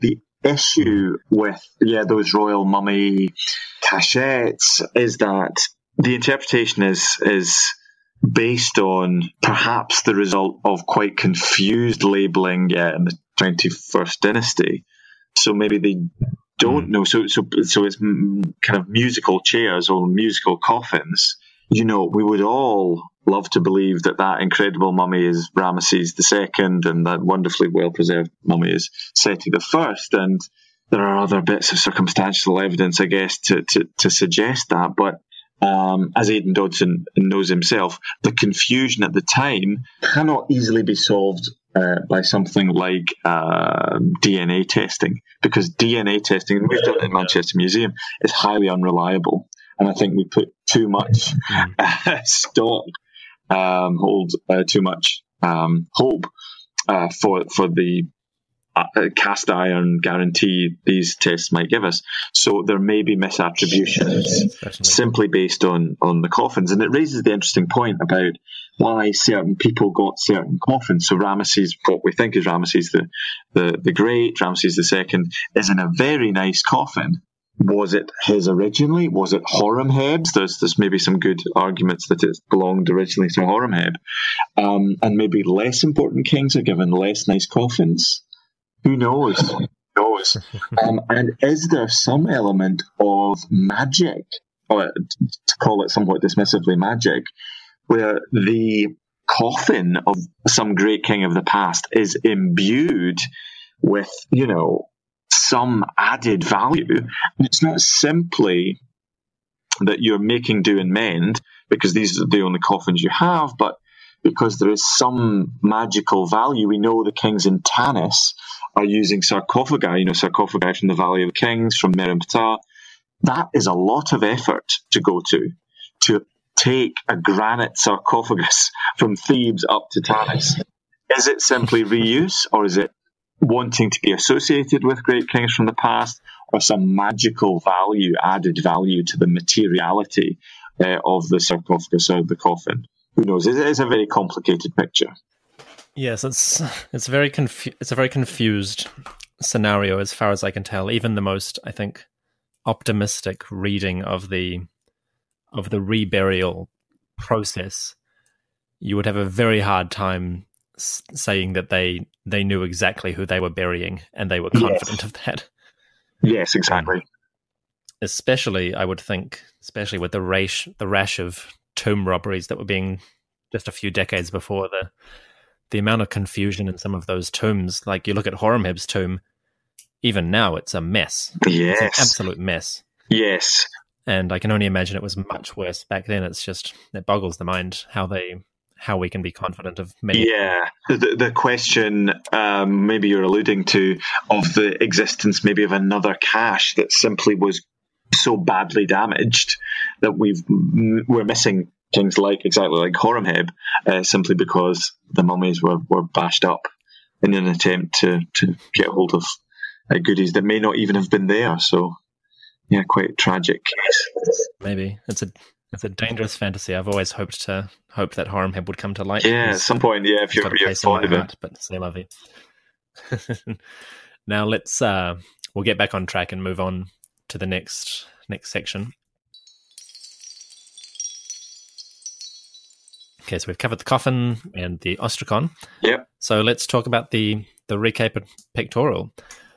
issue with those royal mummy cachettes is that the interpretation is based on perhaps the result of quite confused labelling in the 21st dynasty. So maybe they don't know. So it's kind of musical chairs or musical coffins. We would all love to believe that incredible mummy is Ramesses II and that wonderfully well-preserved mummy is Seti I. And there are other bits of circumstantial evidence, I guess, to suggest that. But as Aidan Dodson knows himself, the confusion at the time cannot easily be solved by something like DNA testing, because DNA testing, and we've done it in Manchester Museum, is highly unreliable. And I think we put too much stock, hold too much hope for the cast iron guarantee these tests might give us. So there may be misattributions simply based on the coffins. And it raises the interesting point about why certain people got certain coffins. So Ramesses, what we think is Ramesses the Great, Ramesses II, is in a very nice coffin. Was it his originally? Was it Horemheb's? There's maybe some good arguments that it belonged originally to Horemheb. And maybe less important kings are given less nice coffins. Who knows? And is there some element of magic, or to call it somewhat dismissively magic, where the coffin of some great king of the past is imbued with, some added value? And it's not simply that you're making do and mend because these are the only coffins you have, but because there is some magical value. We know the kings in Tanis are using sarcophagi, sarcophagi from the Valley of the Kings, from Meron Ptah. That is a lot of effort to go to take a granite sarcophagus from Thebes up to Tanis. Is it simply reuse, or is it wanting to be associated with great kings from the past, or some magical value, added value to the materiality of the sarcophagus or the coffin? Who knows? It is a very complicated picture. Yes, it's a very confused scenario as far as I can tell. Even the most, I think, optimistic reading of the reburial process, you would have a very hard time saying that they knew exactly who they were burying and they were confident of that. Yes, exactly. Especially, I would think, with the rash of tomb robberies that were being just a few decades before, the amount of confusion in some of those tombs. Like, you look at Horemheb's tomb, even now it's a mess. Yes. It's an absolute mess. Yes. And I can only imagine it was much worse back then. It boggles the mind how we can be confident of many. Yeah, the question maybe you're alluding to, of the existence maybe of another cache that simply was so badly damaged that we're missing things exactly like Horemheb, simply because the mummies were bashed up in an attempt to get hold of goodies that may not even have been there. So, yeah, quite tragic case. Maybe it's a dangerous fantasy. I've always hoped that Horemheb would come to light. Yeah, at some point. Yeah, if you're fond of it. But c'est la vie. Now we'll get back on track and move on to the next section. Okay, so we've covered the coffin and the ostracon. Yep. So let's talk about the Rike pectoral.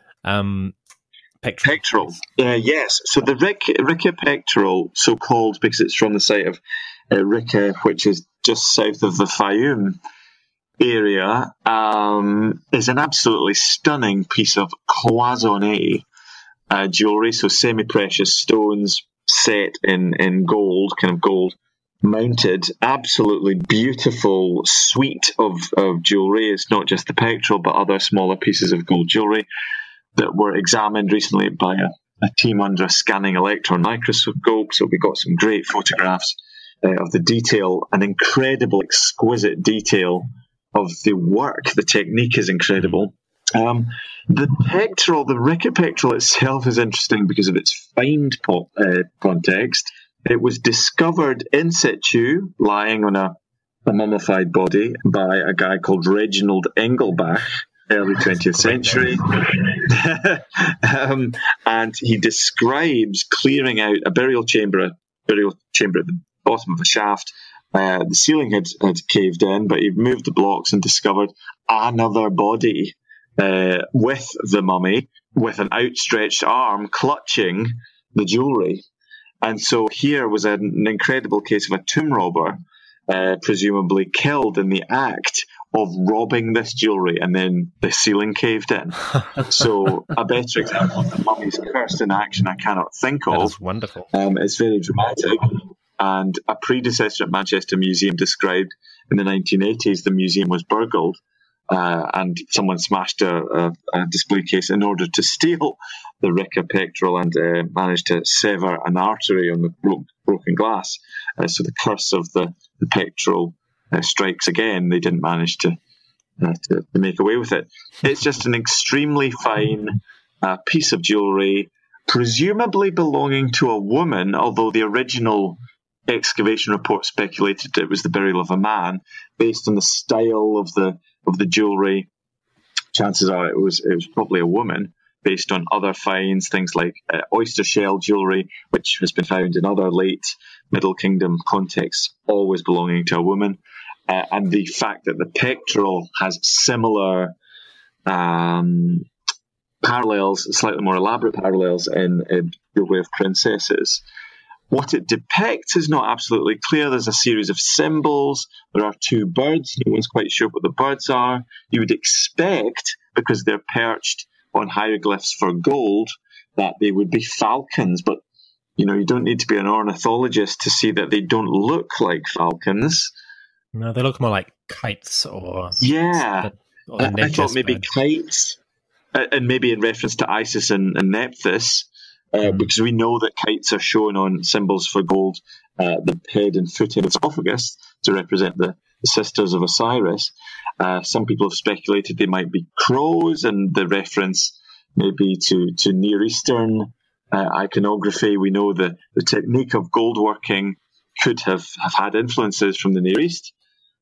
Pectoral. Yes. So the Rike pectoral, so called because it's from the site of Rike, which is just south of the Fayum area, is an absolutely stunning piece of cloisonné jewellery, so semi-precious stones set in gold, kind of gold mounted. Absolutely beautiful suite of jewellery. It's not just the pectoral, but other smaller pieces of gold jewellery that were examined recently by a team under a scanning electron microscope. So we got some great photographs of the detail, an incredible, exquisite detail of the work. The technique is incredible. The pectoral, the Rike pectoral itself is interesting because of its find context. It was discovered in situ, lying on a mummified body by a guy called Reginald Engelbach, early 20th century. And he describes clearing out a burial chamber at the bottom of a shaft. The ceiling had caved in, but he moved the blocks and discovered another body with the mummy, with an outstretched arm clutching the jewellery. And so here was an incredible case of a tomb robber, presumably killed in the act of robbing this jewellery, and then the ceiling caved in. So a better example of the mummy's curse in action I cannot think of. That is wonderful. It's very dramatic. And a predecessor at Manchester Museum described in the 1980s the museum was burgled, and someone smashed a display case in order to steal the Ricca pectoral and managed to sever an artery on the broken glass. So the curse of the pectoral strikes again. They didn't manage to make away with it. It's just an extremely fine piece of jewellery, presumably belonging to a woman, although the original excavation report speculated it was the burial of a man. Based on the style of the jewellery, chances are it was probably a woman, based on other finds, things like oyster shell jewellery, which has been found in other late Middle Kingdom contexts, always belonging to a woman. And the fact that the pectoral has similar parallels, slightly more elaborate parallels in jewellery of princesses. What it depicts is not absolutely clear. There's a series of symbols. There are two birds. No one's quite sure what the birds are. You would expect, because they're perched on hieroglyphs for gold, that they would be falcons. But, you don't need to be an ornithologist to see that they don't look like falcons. No, they look more like kites or... Yeah. I thought maybe bird. Kites, and maybe in reference to Isis and Nephthys, because we know that kites are shown on symbols for gold, the head and foot of the esophagus, to represent the sisters of Osiris. Some people have speculated they might be crows, and the reference maybe to Near Eastern iconography. We know the technique of gold working could have had influences from the Near East.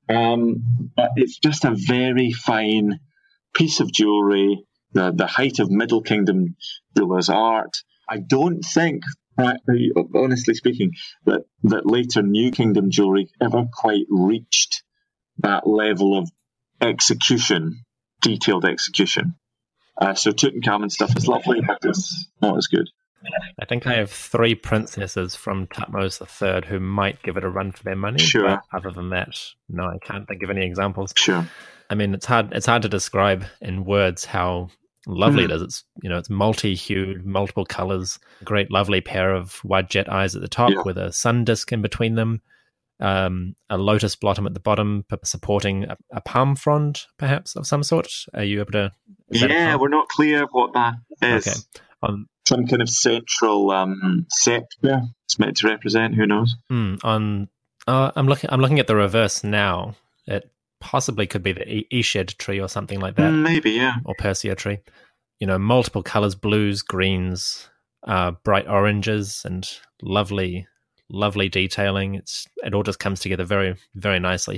But it's just a very fine piece of jewellery, the height of Middle Kingdom jewellers' art. I don't think, honestly speaking, that later New Kingdom jewellery ever quite reached that level of execution, detailed execution. So Tutankhamun stuff is lovely, but it's not as good. I think I have 3 princesses from Thutmose III who might give it a run for their money. Sure. But other than that, no, I can't think of any examples. Sure. I mean, it's hard to describe in words how lovely it is. It's it's multi-hued, multiple colors, great lovely pair of wide jet eyes at the top with a sun disk in between them, a lotus blossom at the bottom supporting a palm frond, perhaps, of some sort. Are you able to... Yeah, we're not clear what that is. Okay. Some kind of central scepter it's meant to represent. Who knows? I'm looking at the reverse now. It possibly could be the Eshed tree or something like that. Maybe, yeah. Or Persea tree. Multiple colors: blues, greens, bright oranges, and lovely detailing. It all just comes together very, very nicely.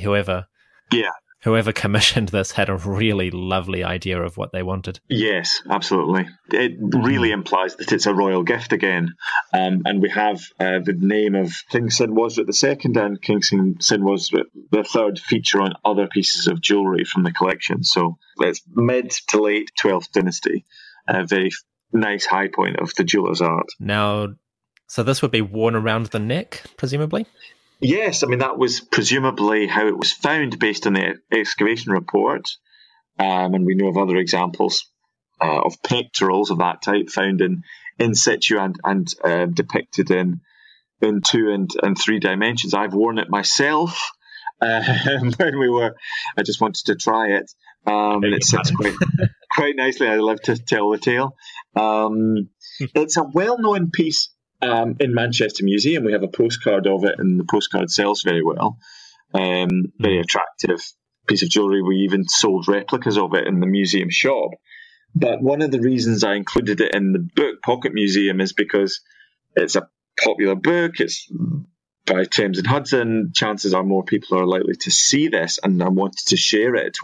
Whoever commissioned this had a really lovely idea of what they wanted. Yes, absolutely. It really implies that it's a royal gift again. And we have the name of King Senwosret II and King Senwosret III feature on other pieces of jewellery from the collection. So it's mid to late 12th dynasty. A very nice high point of the jeweller's art. Now, so this would be worn around the neck, presumably? Yes, I mean, that was presumably how it was found based on the excavation report. And we know of other examples of pectorals of that type found in situ and depicted in 2 and 3 dimensions. I've worn it myself when I just wanted to try it. And it sits quite nicely. I love to tell the tale. It's a well-known piece. In Manchester Museum, we have a postcard of it, and the postcard sells very well. Very attractive piece of jewellery. We even sold replicas of it in the museum shop. But one of the reasons I included it in the book, Pocket Museum, is because it's a popular book. It's by Thames and Hudson. Chances are more people are likely to see this, and I wanted to share it with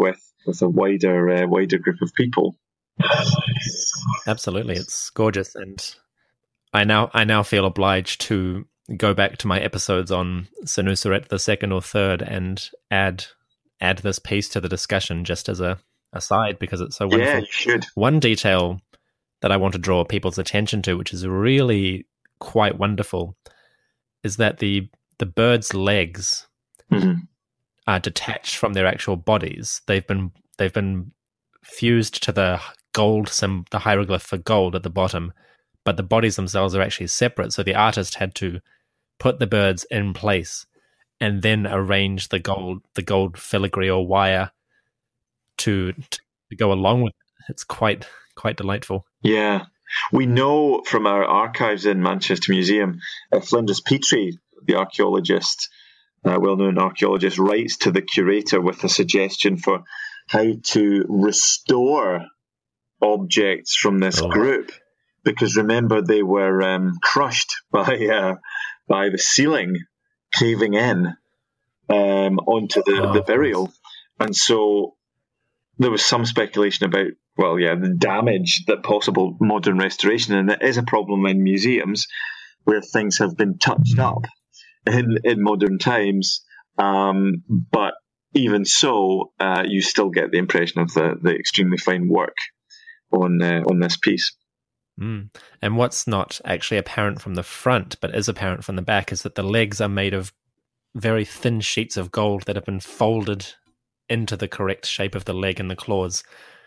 with a wider group of people. Absolutely, it's gorgeous, and I now feel obliged to go back to my episodes on Senuseret the second or third and add this piece to the discussion just as a aside, because it's so wonderful. Yeah, you should. One detail that I want to draw people's attention to, which is really quite wonderful, is that the birds' legs are detached from their actual bodies. They've been fused to the gold the hieroglyph for gold at the bottom, but the bodies themselves are actually separate. So the artist had to put the birds in place and then arrange the gold filigree or wire to go along with it. It's quite delightful. Yeah. We know from our archives in Manchester Museum, Flinders Petrie, the archaeologist, well-known archaeologist, writes to the curator with a suggestion for how to restore objects from this group. Because remember, they were crushed by the ceiling caving in onto the burial. And so there was some speculation about, the damage that possible modern restoration, and it is a problem in museums where things have been touched up in modern times. But even so, you still get the impression of the extremely fine work on this piece. And what's not actually apparent from the front, but is apparent from the back, is that the legs are made of very thin sheets of gold that have been folded into the correct shape of the leg and the claws.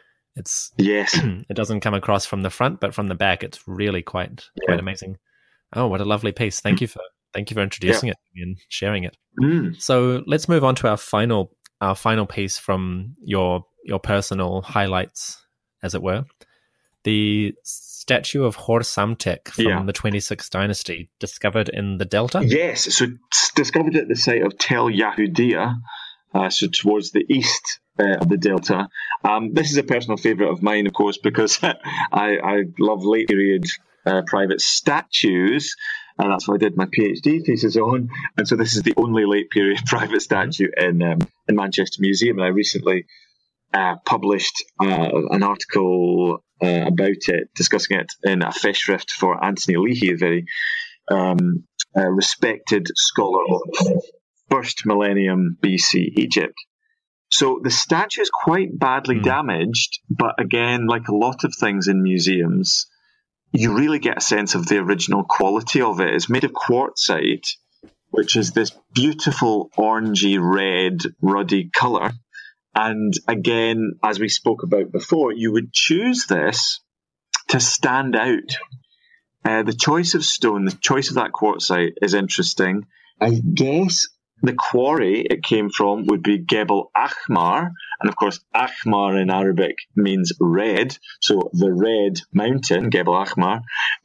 It doesn't come across from the front, but from the back, it's really quite amazing. Oh, what a lovely piece! Thank you for introducing it and sharing it. So let's move on to our final piece from your personal highlights, as it were. The statue of Hor-Samtek from the 26th dynasty, discovered in the Delta? Yes, so it's discovered at the site of Tel Yahudia, so towards the east of the Delta. This is a personal favourite of mine, of course, because I love late period private statues, and that's what I did my PhD thesis on. And so this is the only late period private statue in Manchester Museum, and I recently published an article about it, discussing it in a festschrift for Anthony Leahy, a very respected scholar of first millennium BC Egypt. So the statue is quite badly damaged, but again, like a lot of things in museums, you really get a sense of the original quality of it. It's made of quartzite, which is this beautiful orangey red, ruddy colour. And again, as we spoke about before, you would choose this to stand out. The choice of stone, the choice of that quartzite is interesting. I guess the quarry it came from would be Gebel Ahmar. And of course, Ahmar in Arabic means red. So the red mountain, Gebel Ahmar,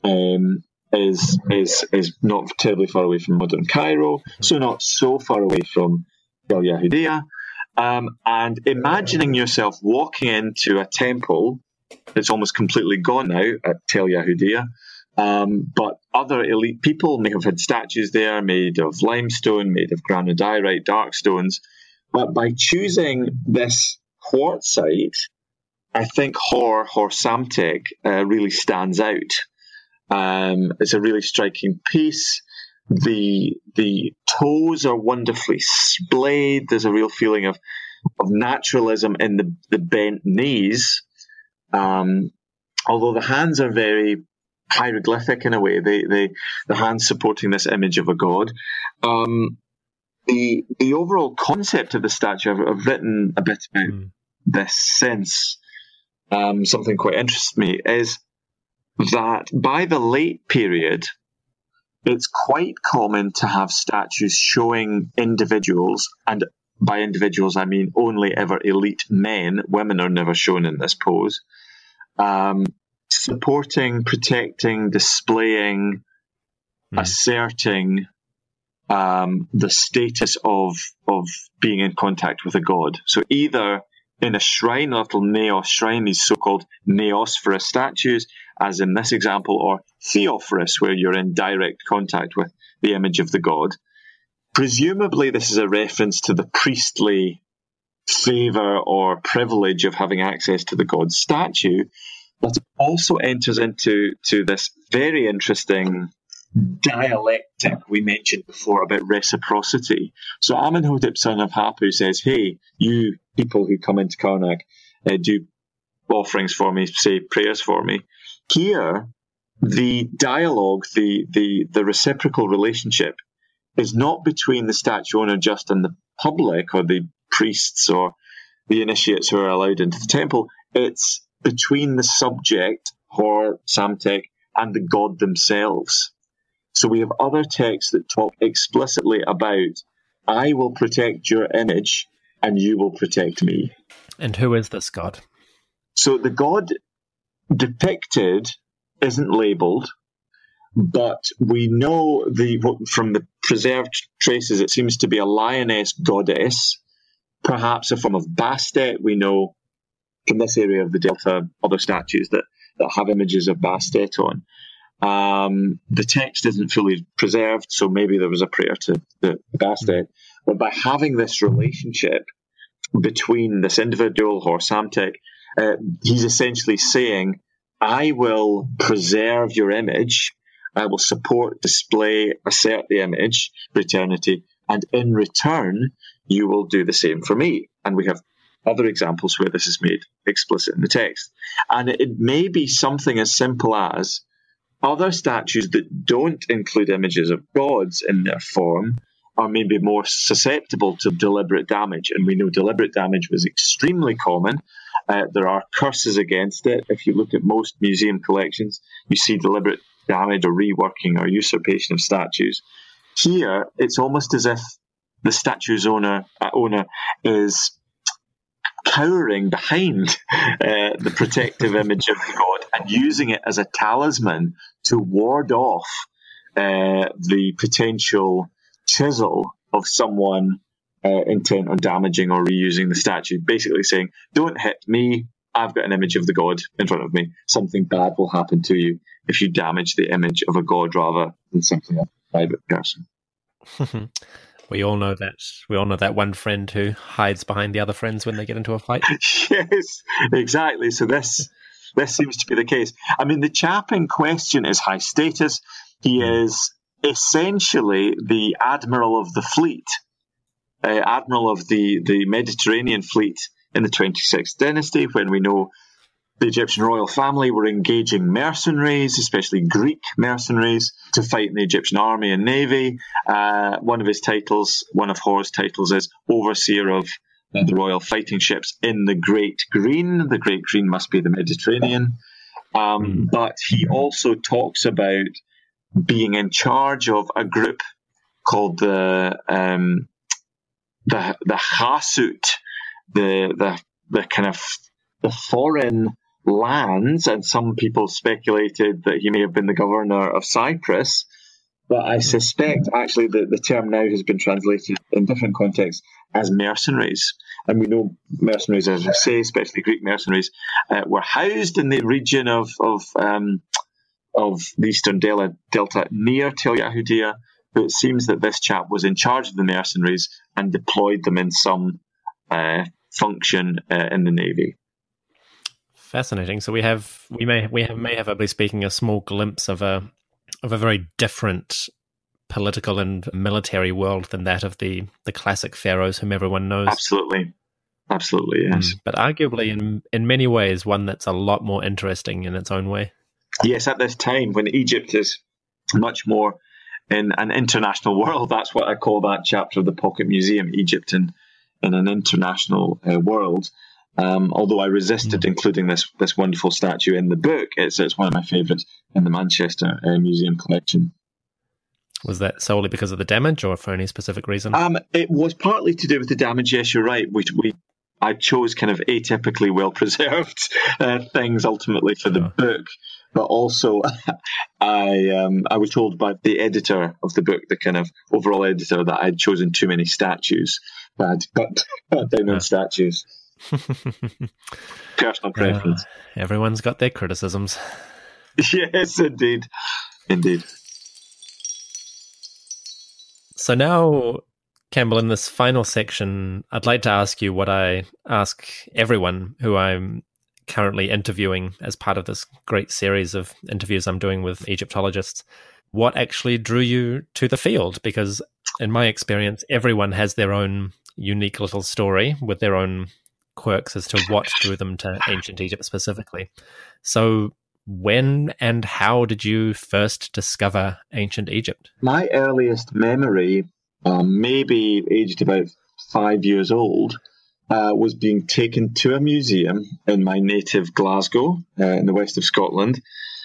is not terribly far away from modern Cairo. So not so far away from Tel Yahudia. And imagining yourself walking into a temple that's almost completely gone now at Tel Yahudia, but other elite people may have had statues there made of limestone, made of granodiorite, dark stones. But by choosing this quartzite, I think Hor-Samtek really stands out. It's a really striking piece. The toes are wonderfully splayed. There's a real feeling of naturalism in the bent knees. Although the hands are very hieroglyphic in a way, the hands supporting this image of a god. The overall concept of the statue, I've written a bit about this since. Something quite interests me is that by the late period, it's quite common to have statues showing individuals, and by individuals I mean only ever elite men. Women are never shown in this pose. Supporting, protecting, displaying, asserting the status of being in contact with a god. So either in a shrine, a little naos shrine, these so-called neosphorus statues, as in this example, or theophorus, where you're in direct contact with the image of the god. Presumably this is a reference to the priestly favour or privilege of having access to the god's statue, but it also enters into this very interesting dialectic we mentioned before about reciprocity. So Amenhotep, son of Hapu, says, hey, you people who come into Karnak, do offerings for me, say prayers for me. Here, the dialogue, the reciprocal relationship is not between the statue owner just and the public or the priests or the initiates who are allowed into the temple. It's between the subject, Hor, Samtek, and the god themselves. So we have other texts that talk explicitly about, I will protect your image and you will protect me. And who is this god? So the god depicted isn't labelled, but we know from the preserved traces it seems to be a lioness goddess, perhaps a form of Bastet. We know from this area of the Delta other statues that have images of Bastet on. The text isn't fully preserved, so maybe there was a prayer to the Bastet. But by having this relationship between this individual, Hor Samtek, he's essentially saying, I will preserve your image, I will support, display, assert the image for eternity, and in return, you will do the same for me. And we have other examples where this is made explicit in the text. And it may be something as simple as other statues that don't include images of gods in their form are maybe more susceptible to deliberate damage. And we know deliberate damage was extremely common. There are curses against it. If you look at most museum collections, you see deliberate damage or reworking or usurpation of statues. Here, it's almost as if the statue's owner is cowering behind the protective image of the god and using it as a talisman to ward off the potential chisel of someone intent on damaging or reusing the statue. Basically saying, don't hit me, I've got an image of the god in front of me. Something bad will happen to you if you damage the image of a god rather than simply a private person. We all know that one friend who hides behind the other friends when they get into a fight. Yes, exactly. So this seems to be the case. I mean, the chap in question is high status. He is essentially the admiral of the fleet, admiral of the Mediterranean fleet in the 26th dynasty, when we know the Egyptian royal family were engaging mercenaries, especially Greek mercenaries, to fight in the Egyptian army and navy. One of Hor's titles is overseer of the royal fighting ships in the Great Green. The Great Green must be the Mediterranean. But he also talks about being in charge of a group called the Hasut, the kind of the foreign lands, and some people speculated that he may have been the governor of Cyprus, but I suspect actually the term now has been translated in different contexts as mercenaries. And we know mercenaries, as I say, especially Greek mercenaries, were housed in the region of the Eastern Delta near Tel Yehudia, but it seems that this chap was in charge of the mercenaries and deployed them in some function in the navy. Fascinating. So we may have, at speaking, a small glimpse of a very different political and military world than that of the classic pharaohs whom everyone knows. Absolutely, yes. But arguably, in many ways, one that's a lot more interesting in its own way. Yes, at this time when Egypt is much more in an international world, that's what I call that chapter of the Pocket Museum, Egypt in an international world. Although I resisted including this wonderful statue in the book, it's one of my favourites in the Manchester Museum collection. Was that solely because of the damage, or for any specific reason? It was partly to do with the damage. Yes, you're right. I chose kind of atypically well preserved things ultimately for the book, but also I was told by the editor of the book, the kind of overall editor, that I'd chosen too many statues. I'd cut down on statues. Personal preference. Everyone's got their criticisms. Yes, indeed. So now, Campbell, in this final section, I'd like to ask you what I ask everyone who I'm currently interviewing as part of this great series of interviews I'm doing with Egyptologists. What actually drew you to the field? Because in my experience, everyone has their own unique little story with their own quirks as to what drew them to ancient Egypt specifically. So when and how did you first discover ancient Egypt? My earliest memory, maybe aged about 5 years old, was being taken to a museum in my native Glasgow, in the west of Scotland.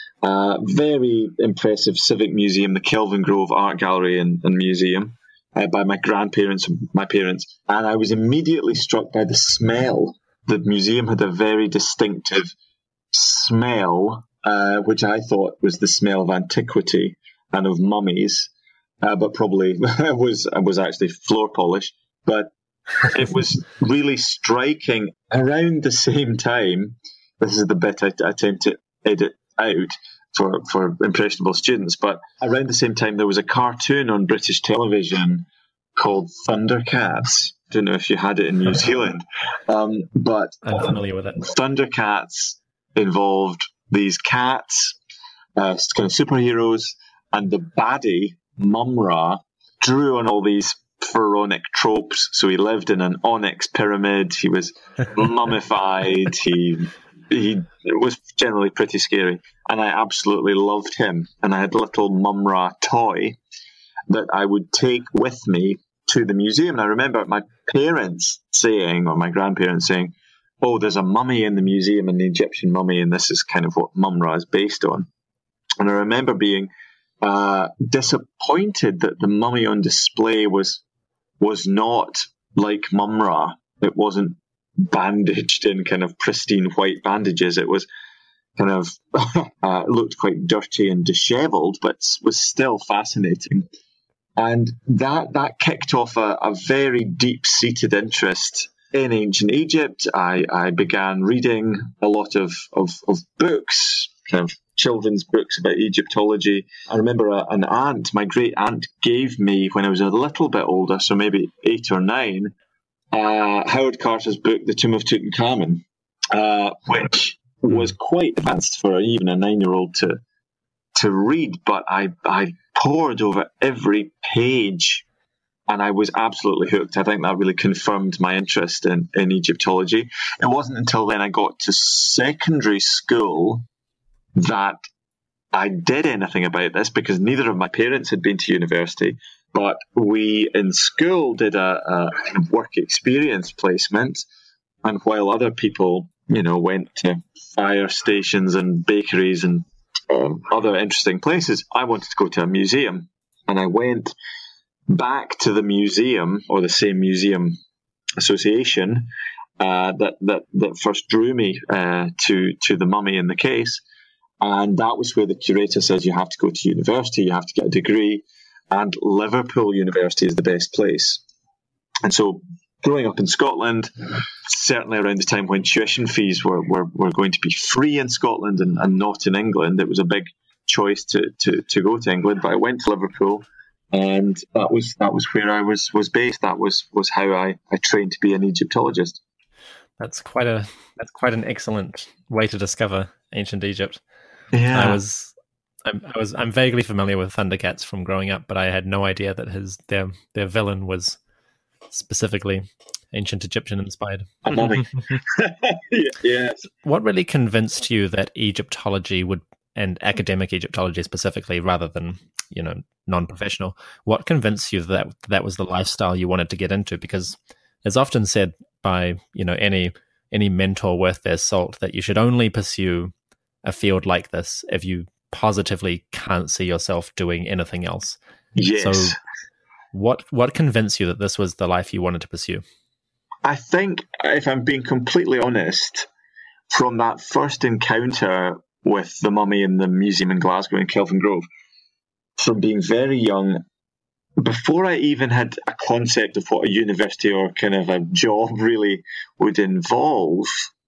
Very impressive civic museum, the Kelvingrove Art Gallery and Museum, by my grandparents and my parents. And I was immediately struck by the smell. The museum had a very distinctive smell, which I thought was the smell of antiquity and of mummies, but probably was actually floor polish. But it was really striking. Around the same time, this is the bit I attempt to edit out for impressionable students, but around the same time there was a cartoon on British television called Thundercats. I don't know if you had it in New Zealand, but I'm familiar with it. Thundercats involved these cats, kind of superheroes, and the baddie, Mum-Ra, drew on all these pharaonic tropes. So he lived in an onyx pyramid, he was mummified, he was generally pretty scary, and I absolutely loved him. And I had a little Mum-Ra toy that I would take with me to the museum. And I remember my parents saying, or my grandparents saying, "Oh, there's a mummy in the museum, an Egyptian mummy, and this is kind of what Mum-Ra is based on." And I remember being disappointed that the mummy on display was not like Mum-Ra. It wasn't bandaged in kind of pristine white bandages. It was kind of looked quite dirty and disheveled, but was still fascinating. And that kicked off a very deep-seated interest in ancient Egypt. I began reading a lot of books, kind of children's books about Egyptology. I remember my great aunt gave me, when I was a little bit older, so maybe 8 or 9, Howard Carter's book, The Tomb of Tutankhamun, which was quite advanced for even a 9-year-old to read, but I pored over every page and I was absolutely hooked. I think that really confirmed my interest in Egyptology. It wasn't until then I got to secondary school that I did anything about this, because neither of my parents had been to university, but we in school did a work experience placement, and while other people, went to fire stations and bakeries and other interesting places, I wanted to go to a museum. And I went back to the museum, or the same museum association that first drew me to the mummy in the case. And that was where the curator says you have to go to university, you have to get a degree, and Liverpool University is the best place. And so growing up in Scotland, certainly around the time when tuition fees were going to be free in Scotland and not in England, it was a big choice to go to England. But I went to Liverpool, and that was where I was based. That was how I trained to be an Egyptologist. That's quite an excellent way to discover ancient Egypt. Yeah. I'm vaguely familiar with Thundercats from growing up, but I had no idea that their villain was specifically ancient Egyptian inspired. A mummy. Yes. What really convinced you that Egyptology and academic Egyptology specifically, rather than non-professional, what convinced you that was the lifestyle you wanted to get into? Because it's often said by any mentor worth their salt that you should only pursue a field like this if you positively can't see yourself doing anything else. Yes. So what convinced you that this was the life you wanted to pursue? I think, if I'm being completely honest, from that first encounter with the mummy in the museum in Glasgow in Kelvingrove, from being very young, before I even had a concept of what a university or kind of a job really would involve,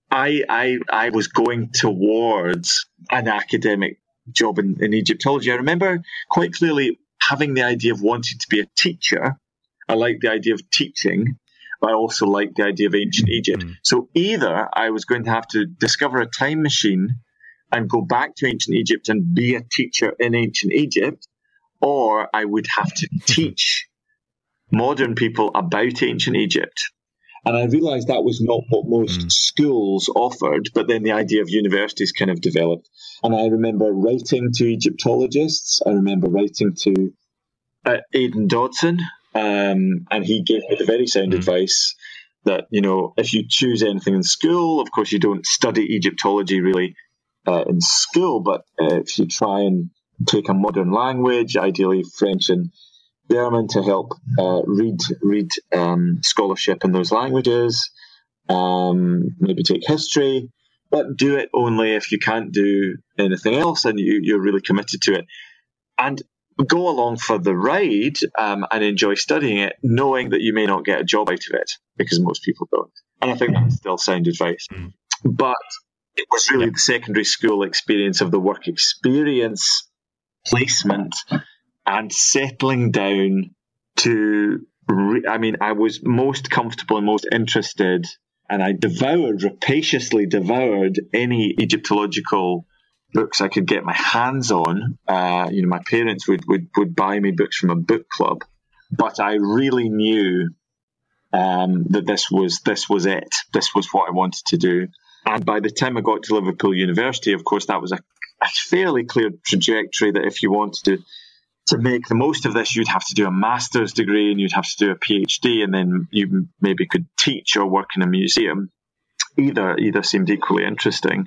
I was going towards an academic job in Egyptology. I remember quite clearly having the idea of wanting to be a teacher, I like the idea of teaching, but I also like the idea of ancient Egypt. So either I was going to have to discover a time machine and go back to ancient Egypt and be a teacher in ancient Egypt, or I would have to teach modern people about ancient Egypt. And I realised that was not what most schools offered, but then the idea of universities kind of developed. And I remember writing to Egyptologists. I remember writing to Aidan Dodson, and he gave me the very sound advice that, if you choose anything in school, of course you don't study Egyptology really in school, but if you try and take a modern language, ideally French and German, to help read scholarship in those languages, maybe take history, but do it only if you can't do anything else and you're really committed to it. And go along for the ride and enjoy studying it, knowing that you may not get a job out of it, because most people don't. And I think that's still sound advice. But it was really the secondary school experience of the work experience, placement, and settling down to, I was most comfortable and most interested, and I rapaciously devoured any Egyptological books I could get my hands on. My parents would buy me books from a book club, but I really knew that this was it. This was what I wanted to do. And by the time I got to Liverpool University, of course, that was a fairly clear trajectory that if you wanted to make the most of this, you'd have to do a master's degree and you'd have to do a PhD, and then you maybe could teach or work in a museum. Either seemed equally interesting.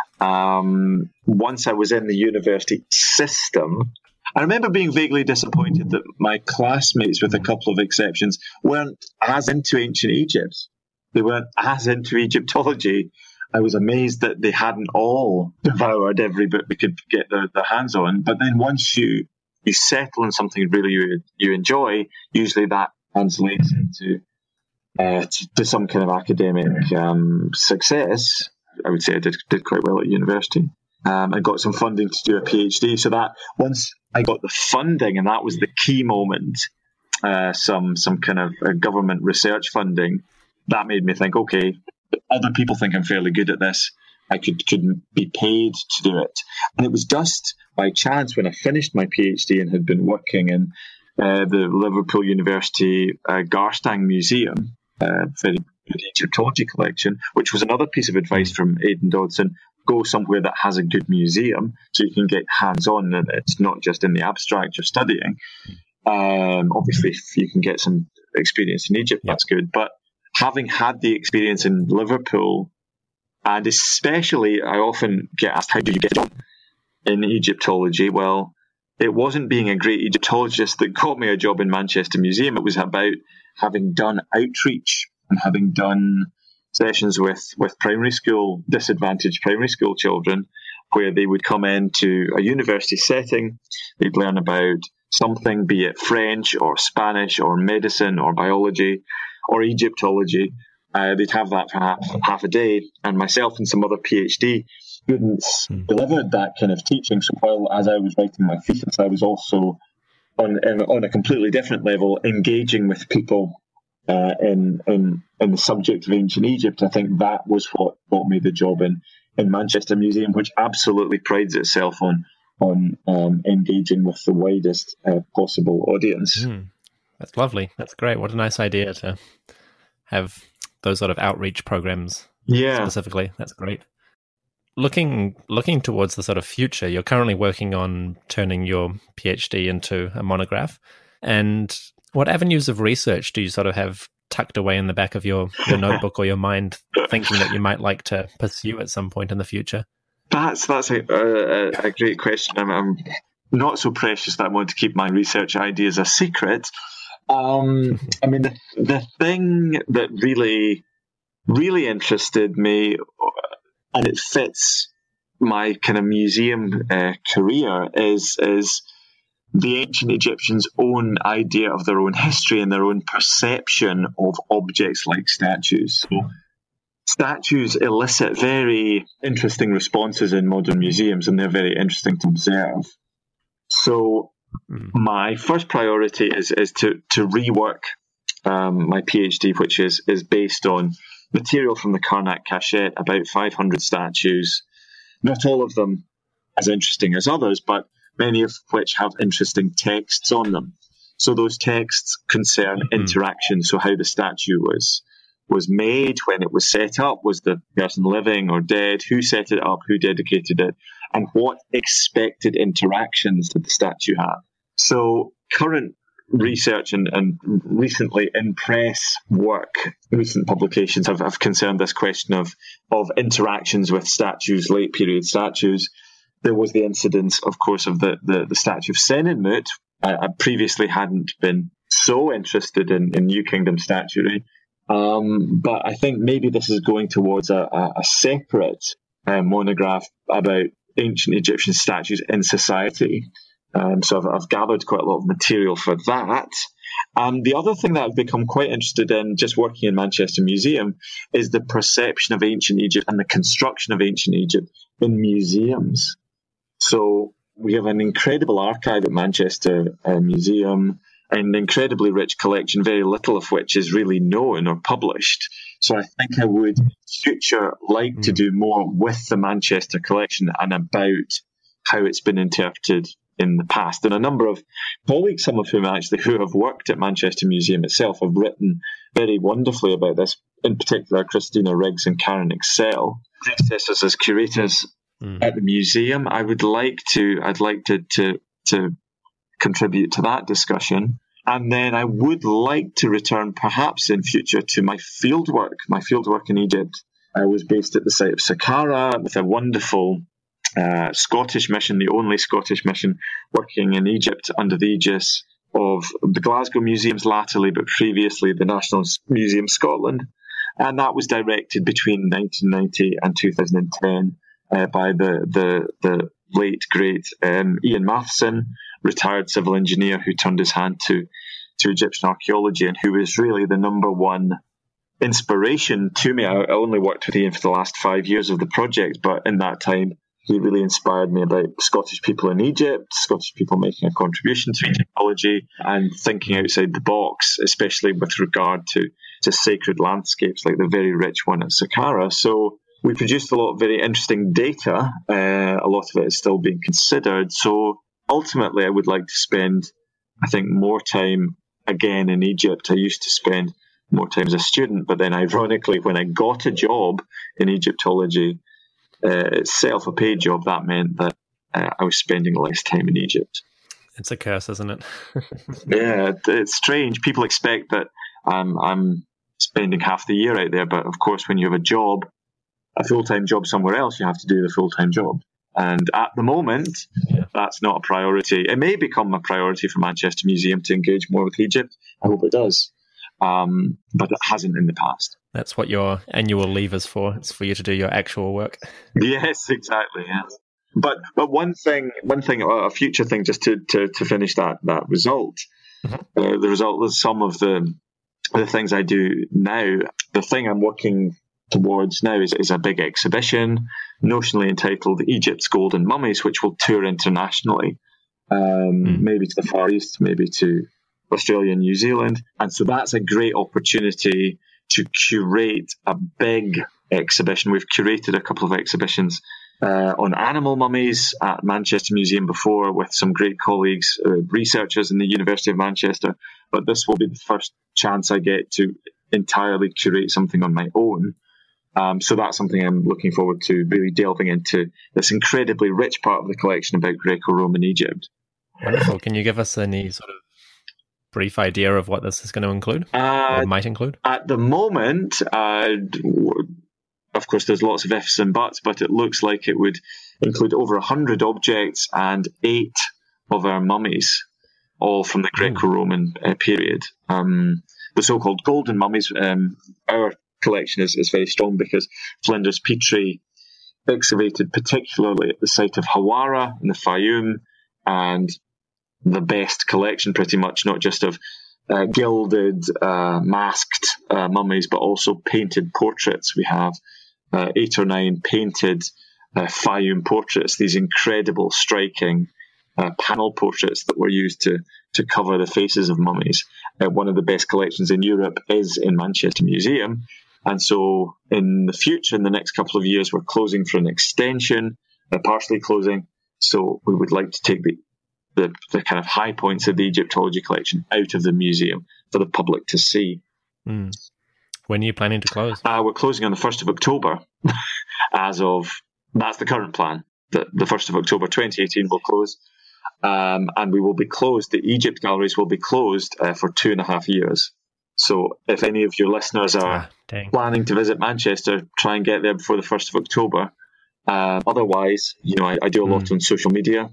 Once I was in the university system, I remember being vaguely disappointed that my classmates, with a couple of exceptions, weren't as into ancient Egypt. They weren't as into Egyptology. I was amazed that they hadn't all devoured every book they could get their hands on. But then once you settle on something really you enjoy, usually that translates into to some kind of academic success. I would say I did quite well at university. I got some funding to do a PhD. So that once I got the funding, and that was the key moment, some kind of government research funding, that made me think, okay, other people think I'm fairly good at this. I could be paid to do it. And it was just by chance when I finished my PhD and had been working in the Liverpool University Garstang Museum, very good Egyptology collection, which was another piece of advice from Aidan Dodson. Go somewhere that has a good museum so you can get hands-on, and it's not just in the abstract you're studying. Obviously, if you can get some experience in Egypt, that's good. But having had the experience in Liverpool, and especially I often get asked, how do you get a job in Egyptology? Well, it wasn't being a great Egyptologist that got me a job in Manchester Museum. It was about having done outreach and having done sessions with disadvantaged primary school children, where they would come into a university setting, they'd learn about something, be it French or Spanish or medicine or biology or Egyptology. They'd have that for half a day, and myself and some other PhD students delivered that kind of teaching. So while as I was writing my thesis, I was also on a completely different level engaging with people in the subject of ancient Egypt. I think that was what got me the job in Manchester Museum, which absolutely prides itself on engaging with the widest possible audience. That's lovely. That's great. What a nice idea to have those sort of outreach programs. Specifically. That's great. Looking towards the sort of future, you're currently working on turning your PhD into a monograph. And what avenues of research do you sort of have tucked away in the back of your notebook or your mind, thinking that you might like to pursue at some point in the future? That's a great question. I'm not so precious that I want to keep my research ideas a secret. I mean, the thing that really, really interested me, and it fits my kind of museum career, is the ancient Egyptians' own idea of their own history and their own perception of objects like statues. So statues elicit very interesting responses in modern museums, and they're very interesting to observe. So my first priority is to rework my PhD, which is based on material from the Karnak Cachette, about 500 statues, not all of them as interesting as others, but many of which have interesting texts on them. So those texts concern interaction, so how the statue was made, when it was set up, was the person living or dead, who set it up, who dedicated it, and what expected interactions did the statue have. So current research and recently in press work, recent publications have concerned this question of interactions with statues, late period statues. There was the incidence, of course, of the statue of Senenmut. I previously hadn't been so interested in New Kingdom statuary, but I think maybe this is going towards a separate monograph about ancient Egyptian statues in society. So I've gathered quite a lot of material for that. The other thing that I've become quite interested in, just working in Manchester Museum, is the perception of ancient Egypt and the construction of ancient Egypt in museums. So we have an incredible archive at Manchester Museum, an incredibly rich collection, very little of which is really known or published. So I think I would future like to do more with the Manchester collection and about how it's been interpreted in the past. And a number of colleagues, some of whom actually who have worked at Manchester Museum itself, have written very wonderfully about this. In particular, Christina Riggs and Karen Excel, predecessors as curators at the museum. I'd like to contribute to that discussion. And then I would like to return perhaps in future to my fieldwork in Egypt. I was based at the site of Saqqara with a wonderful Scottish mission, the only Scottish mission working in Egypt under the aegis of the Glasgow Museums latterly, but previously the National Museum Scotland. And that was directed between 1990 and 2010 by the late, great Ian Matheson, retired civil engineer who turned his hand to Egyptian archaeology and who was really the number one inspiration to me. I only worked with Ian for the last 5 years of the project, but in that time, he really inspired me about Scottish people in Egypt, Scottish people making a contribution to Egyptology and thinking outside the box, especially with regard to sacred landscapes like the very rich one at Saqqara. So we produced a lot of very interesting data. A lot of it is still being considered. So ultimately, I would like to spend, I think, more time again in Egypt. I used to spend more time as a student, but then ironically, when I got a job in Egyptology itself, a paid job, that meant that I was spending less time in Egypt. It's a curse, isn't it? Yeah, it's strange. People expect that I'm spending half the year out there, but of course, when you have a full-time job somewhere else, you have to do the full-time job. And at the moment, that's not a priority. It may become a priority for Manchester Museum to engage more with Egypt. I hope it does. But it hasn't in the past. That's what your annual leave is for. It's for you to do your actual work. Yes, exactly. Yes. But one thing, a future thing, just to finish that result. The result is some of the things I do now. The thing I'm working towards now is a big exhibition, notionally entitled Egypt's Golden Mummies, which will tour internationally, maybe to the Far East, maybe to Australia and New Zealand. And so that's a great opportunity to curate a big exhibition. We've curated a couple of exhibitions on animal mummies at Manchester Museum before with some great colleagues, researchers in the University of Manchester. But this will be the first chance I get to entirely curate something on my own. So that's something I'm looking forward to, really delving into this incredibly rich part of the collection about Greco-Roman Egypt. Wonderful. Can you give us any sort of brief idea of what this is going to include, or might include? At the moment, of course, there's lots of ifs and buts, but it looks like it would include over 100 objects and 8 of our mummies, all from the Greco-Roman period. The so-called golden mummies, our collection is very strong because Flinders Petrie excavated particularly at the site of Hawara in the Fayum, and the best collection pretty much, not just of gilded, masked mummies, but also painted portraits. We have 8 or 9 painted Fayum portraits, these incredible, striking panel portraits that were used to to cover the faces of mummies. One of the best collections in Europe is in Manchester Museum. And so in the future, in the next couple of years, we're closing for an extension, partially closing. So we would like to take the kind of high points of the Egyptology collection out of the museum for the public to see. Mm. When are you planning to close? We're closing on the 1st of October. That's the current plan. The 1st of October 2018 will close. And we will be closed. The Egypt galleries will be closed for 2.5 years. So if any of your listeners are planning to visit Manchester, try and get there before the 1st of October. Otherwise, I do a lot on social media.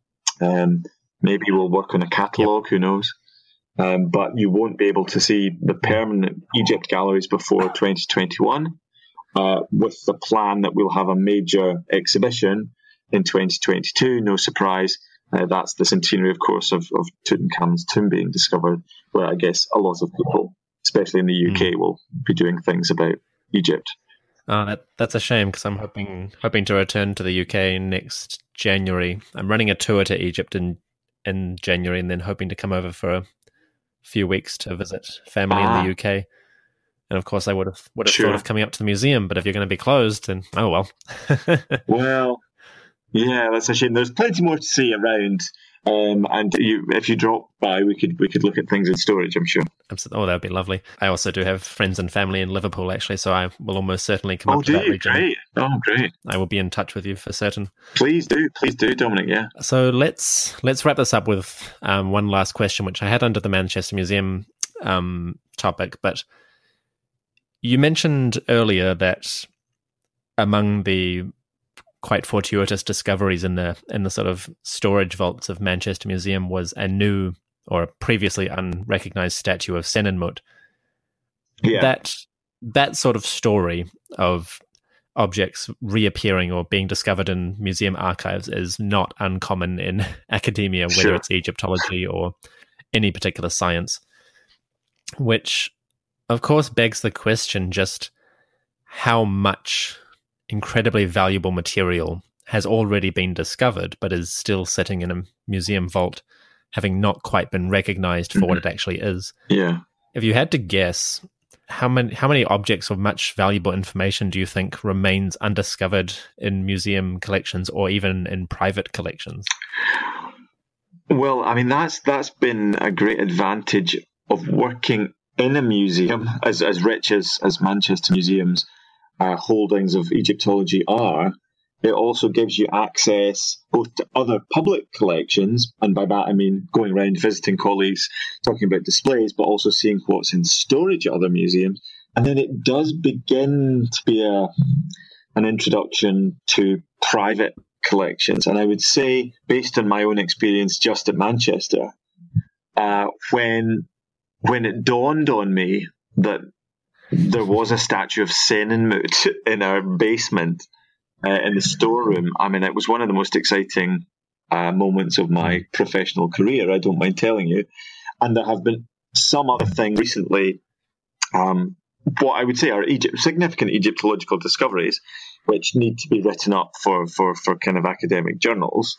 Maybe we'll work on a catalogue, who knows. But you won't be able to see the permanent Egypt galleries before 2021, with the plan that we'll have a major exhibition in 2022, no surprise. That's the centenary, of course, of Tutankhamun's tomb being discovered, where I guess a lot of people, especially in the UK, will be doing things about Egypt. That's a shame, because I'm hoping to return to the UK next January. I'm running a tour to Egypt in January, and then hoping to come over for a few weeks to visit family in the UK. And of course, I would have thought of coming up to the museum, but if you're going to be closed, then oh well. Well, yeah, that's a shame. There's plenty more to see around, and if you drop by, we could look at things in storage, I'm sure. Oh, that would be lovely. I also do have friends and family in Liverpool, actually, so I will almost certainly come up to that region. Great. Oh, great. I will be in touch with you for certain. Please do, Dominic, yeah. So let's wrap this up with one last question, which I had under the Manchester Museum topic, but you mentioned earlier that among the quite fortuitous discoveries in the sort of storage vaults of Manchester Museum was a new or previously unrecognized statue of Senenmut. Yeah. That sort of story of objects reappearing or being discovered in museum archives is not uncommon in academia, whether it's Egyptology or any particular science, which of course begs the question just how much incredibly valuable material has already been discovered but is still sitting in a museum vault, having not quite been recognized for what it actually is. Yeah. If you had to guess, how many objects of much valuable information do you think remains undiscovered in museum collections or even in private collections? Well, I mean, that's been a great advantage of working in a museum as rich as Manchester Museum's holdings of Egyptology are. It also gives you access both to other public collections, and by that I mean going around visiting colleagues, talking about displays, but also seeing what's in storage at other museums. And then it does begin to be an introduction to private collections. And I would say, based on my own experience just at Manchester, when it dawned on me that there was a statue of Senenmut in our basement in the storeroom, I mean, it was one of the most exciting moments of my professional career, I don't mind telling you. And there have been some other things recently, what I would say are significant Egyptological discoveries, which need to be written up for kind of academic journals.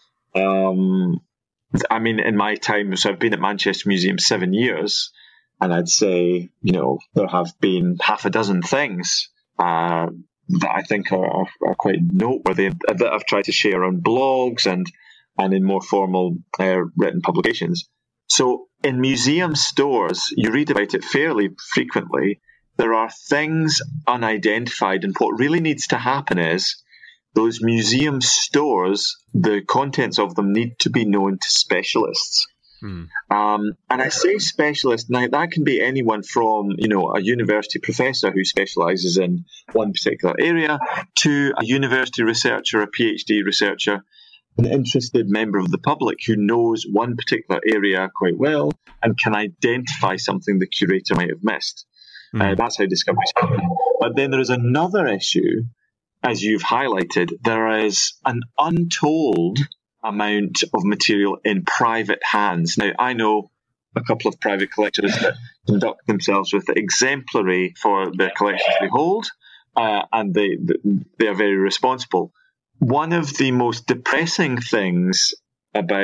I mean, in my time, so I've been at Manchester Museum 7 years, and I'd say, there have been half a dozen things that I think are quite noteworthy that I've tried to share on blogs and in more formal written publications. So in museum stores, you read about it fairly frequently. There are things unidentified, and what really needs to happen is those museum stores, the contents of them need to be known to specialists. And I say specialist, now that can be anyone from, a university professor who specialises in one particular area to a university researcher, a PhD researcher, an interested member of the public who knows one particular area quite well and can identify something the curator might have missed. That's how discoveries happen. But then there is another issue, as you've highlighted. There is an untold amount of material in private hands. Now, I know a couple of private collectors that conduct themselves with exemplary for the collections they hold, and they are very responsible. One of the most depressing things about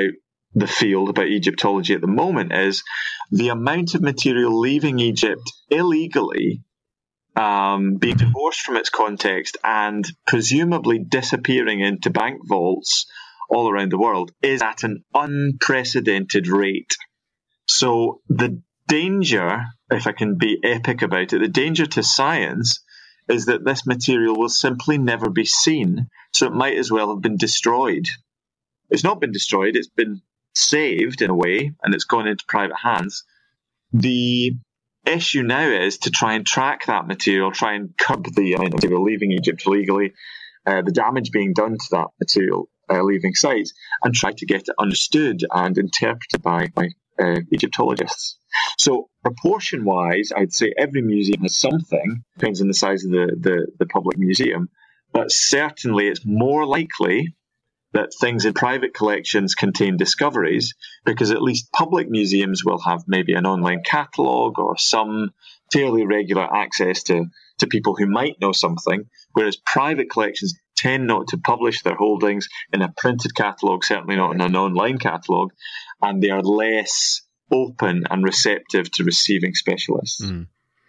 the field, about Egyptology at the moment, is the amount of material leaving Egypt illegally, being divorced from its context and presumably disappearing into bank vaults all around the world is at an unprecedented rate. So the danger, if I can be epic about it, the danger to science is that this material will simply never be seen, so it might as well have been destroyed. It's not been destroyed, it's been saved in a way, and it's gone into private hands. The issue now is to try and track that material, try and curb the amount of material leaving Egypt illegally, the damage being done to that material leaving sites, and try to get it understood and interpreted by Egyptologists. So proportion-wise, I'd say every museum has something, depends on the size of the public museum, but certainly it's more likely that things in private collections contain discoveries, because at least public museums will have maybe an online catalogue or some fairly regular access to people who might know something, whereas private collections tend not to publish their holdings in a printed catalogue, certainly not in an online catalogue, and they are less open and receptive to receiving specialists. Mm.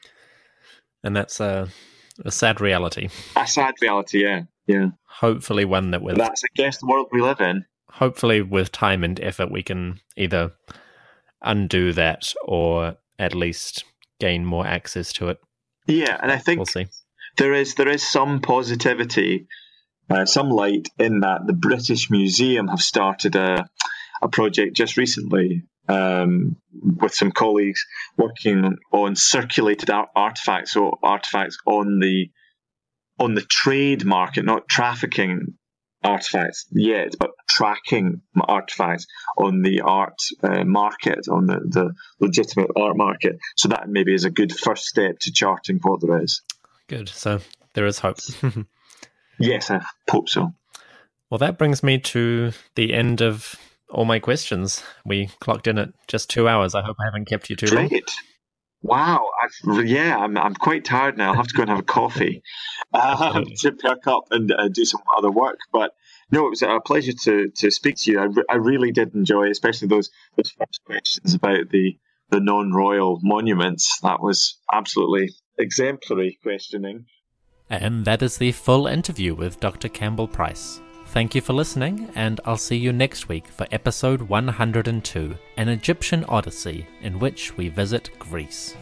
And that's a sad reality. A sad reality, yeah. Hopefully one that with... That's, I guess, the world we live in. Hopefully with time and effort we can either undo that or at least gain more access to it. Yeah, and I think we'll see. There is some positivity, some light in that the British Museum have started a project just recently with some colleagues working on circulated artifacts, so artifacts on the trade market, not trafficking artifacts yet, but tracking artifacts on the art market, on the legitimate art market. So that maybe is a good first step to charting what there is. Good. So there is hope. Yes, I hope so. Well, that brings me to the end of all my questions. We clocked in at just 2 hours. I hope I haven't kept you too long. Great. Wow. I'm quite tired now. I'll have to go and have a coffee to perk up and do some other work. But no, it was a pleasure to speak to you. I really did enjoy, especially those first questions about the non-royal monuments. That was absolutely exemplary questioning. And that is the full interview with Dr. Campbell Price. Thank you for listening, and I'll see you next week for episode 102, An Egyptian Odyssey, in which we visit Greece.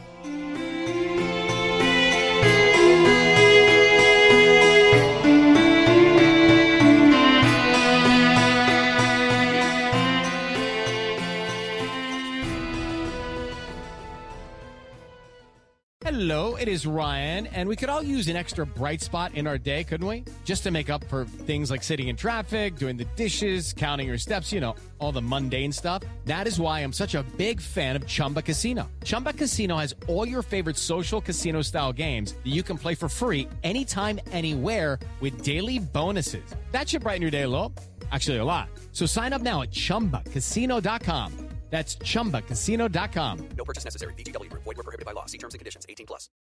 Hello, it is Ryan, and we could all use an extra bright spot in our day, couldn't we? Just to make up for things like sitting in traffic, doing the dishes, counting your steps, all the mundane stuff. That is why I'm such a big fan of Chumba Casino. Chumba Casino has all your favorite social casino-style games that you can play for free anytime, anywhere with daily bonuses. That should brighten your day a little. Actually, a lot. So sign up now at ChumbaCasino.com. That's ChumbaCasino.com. No purchase necessary. VGW Group. Void where prohibited by law. See terms and conditions. 18+.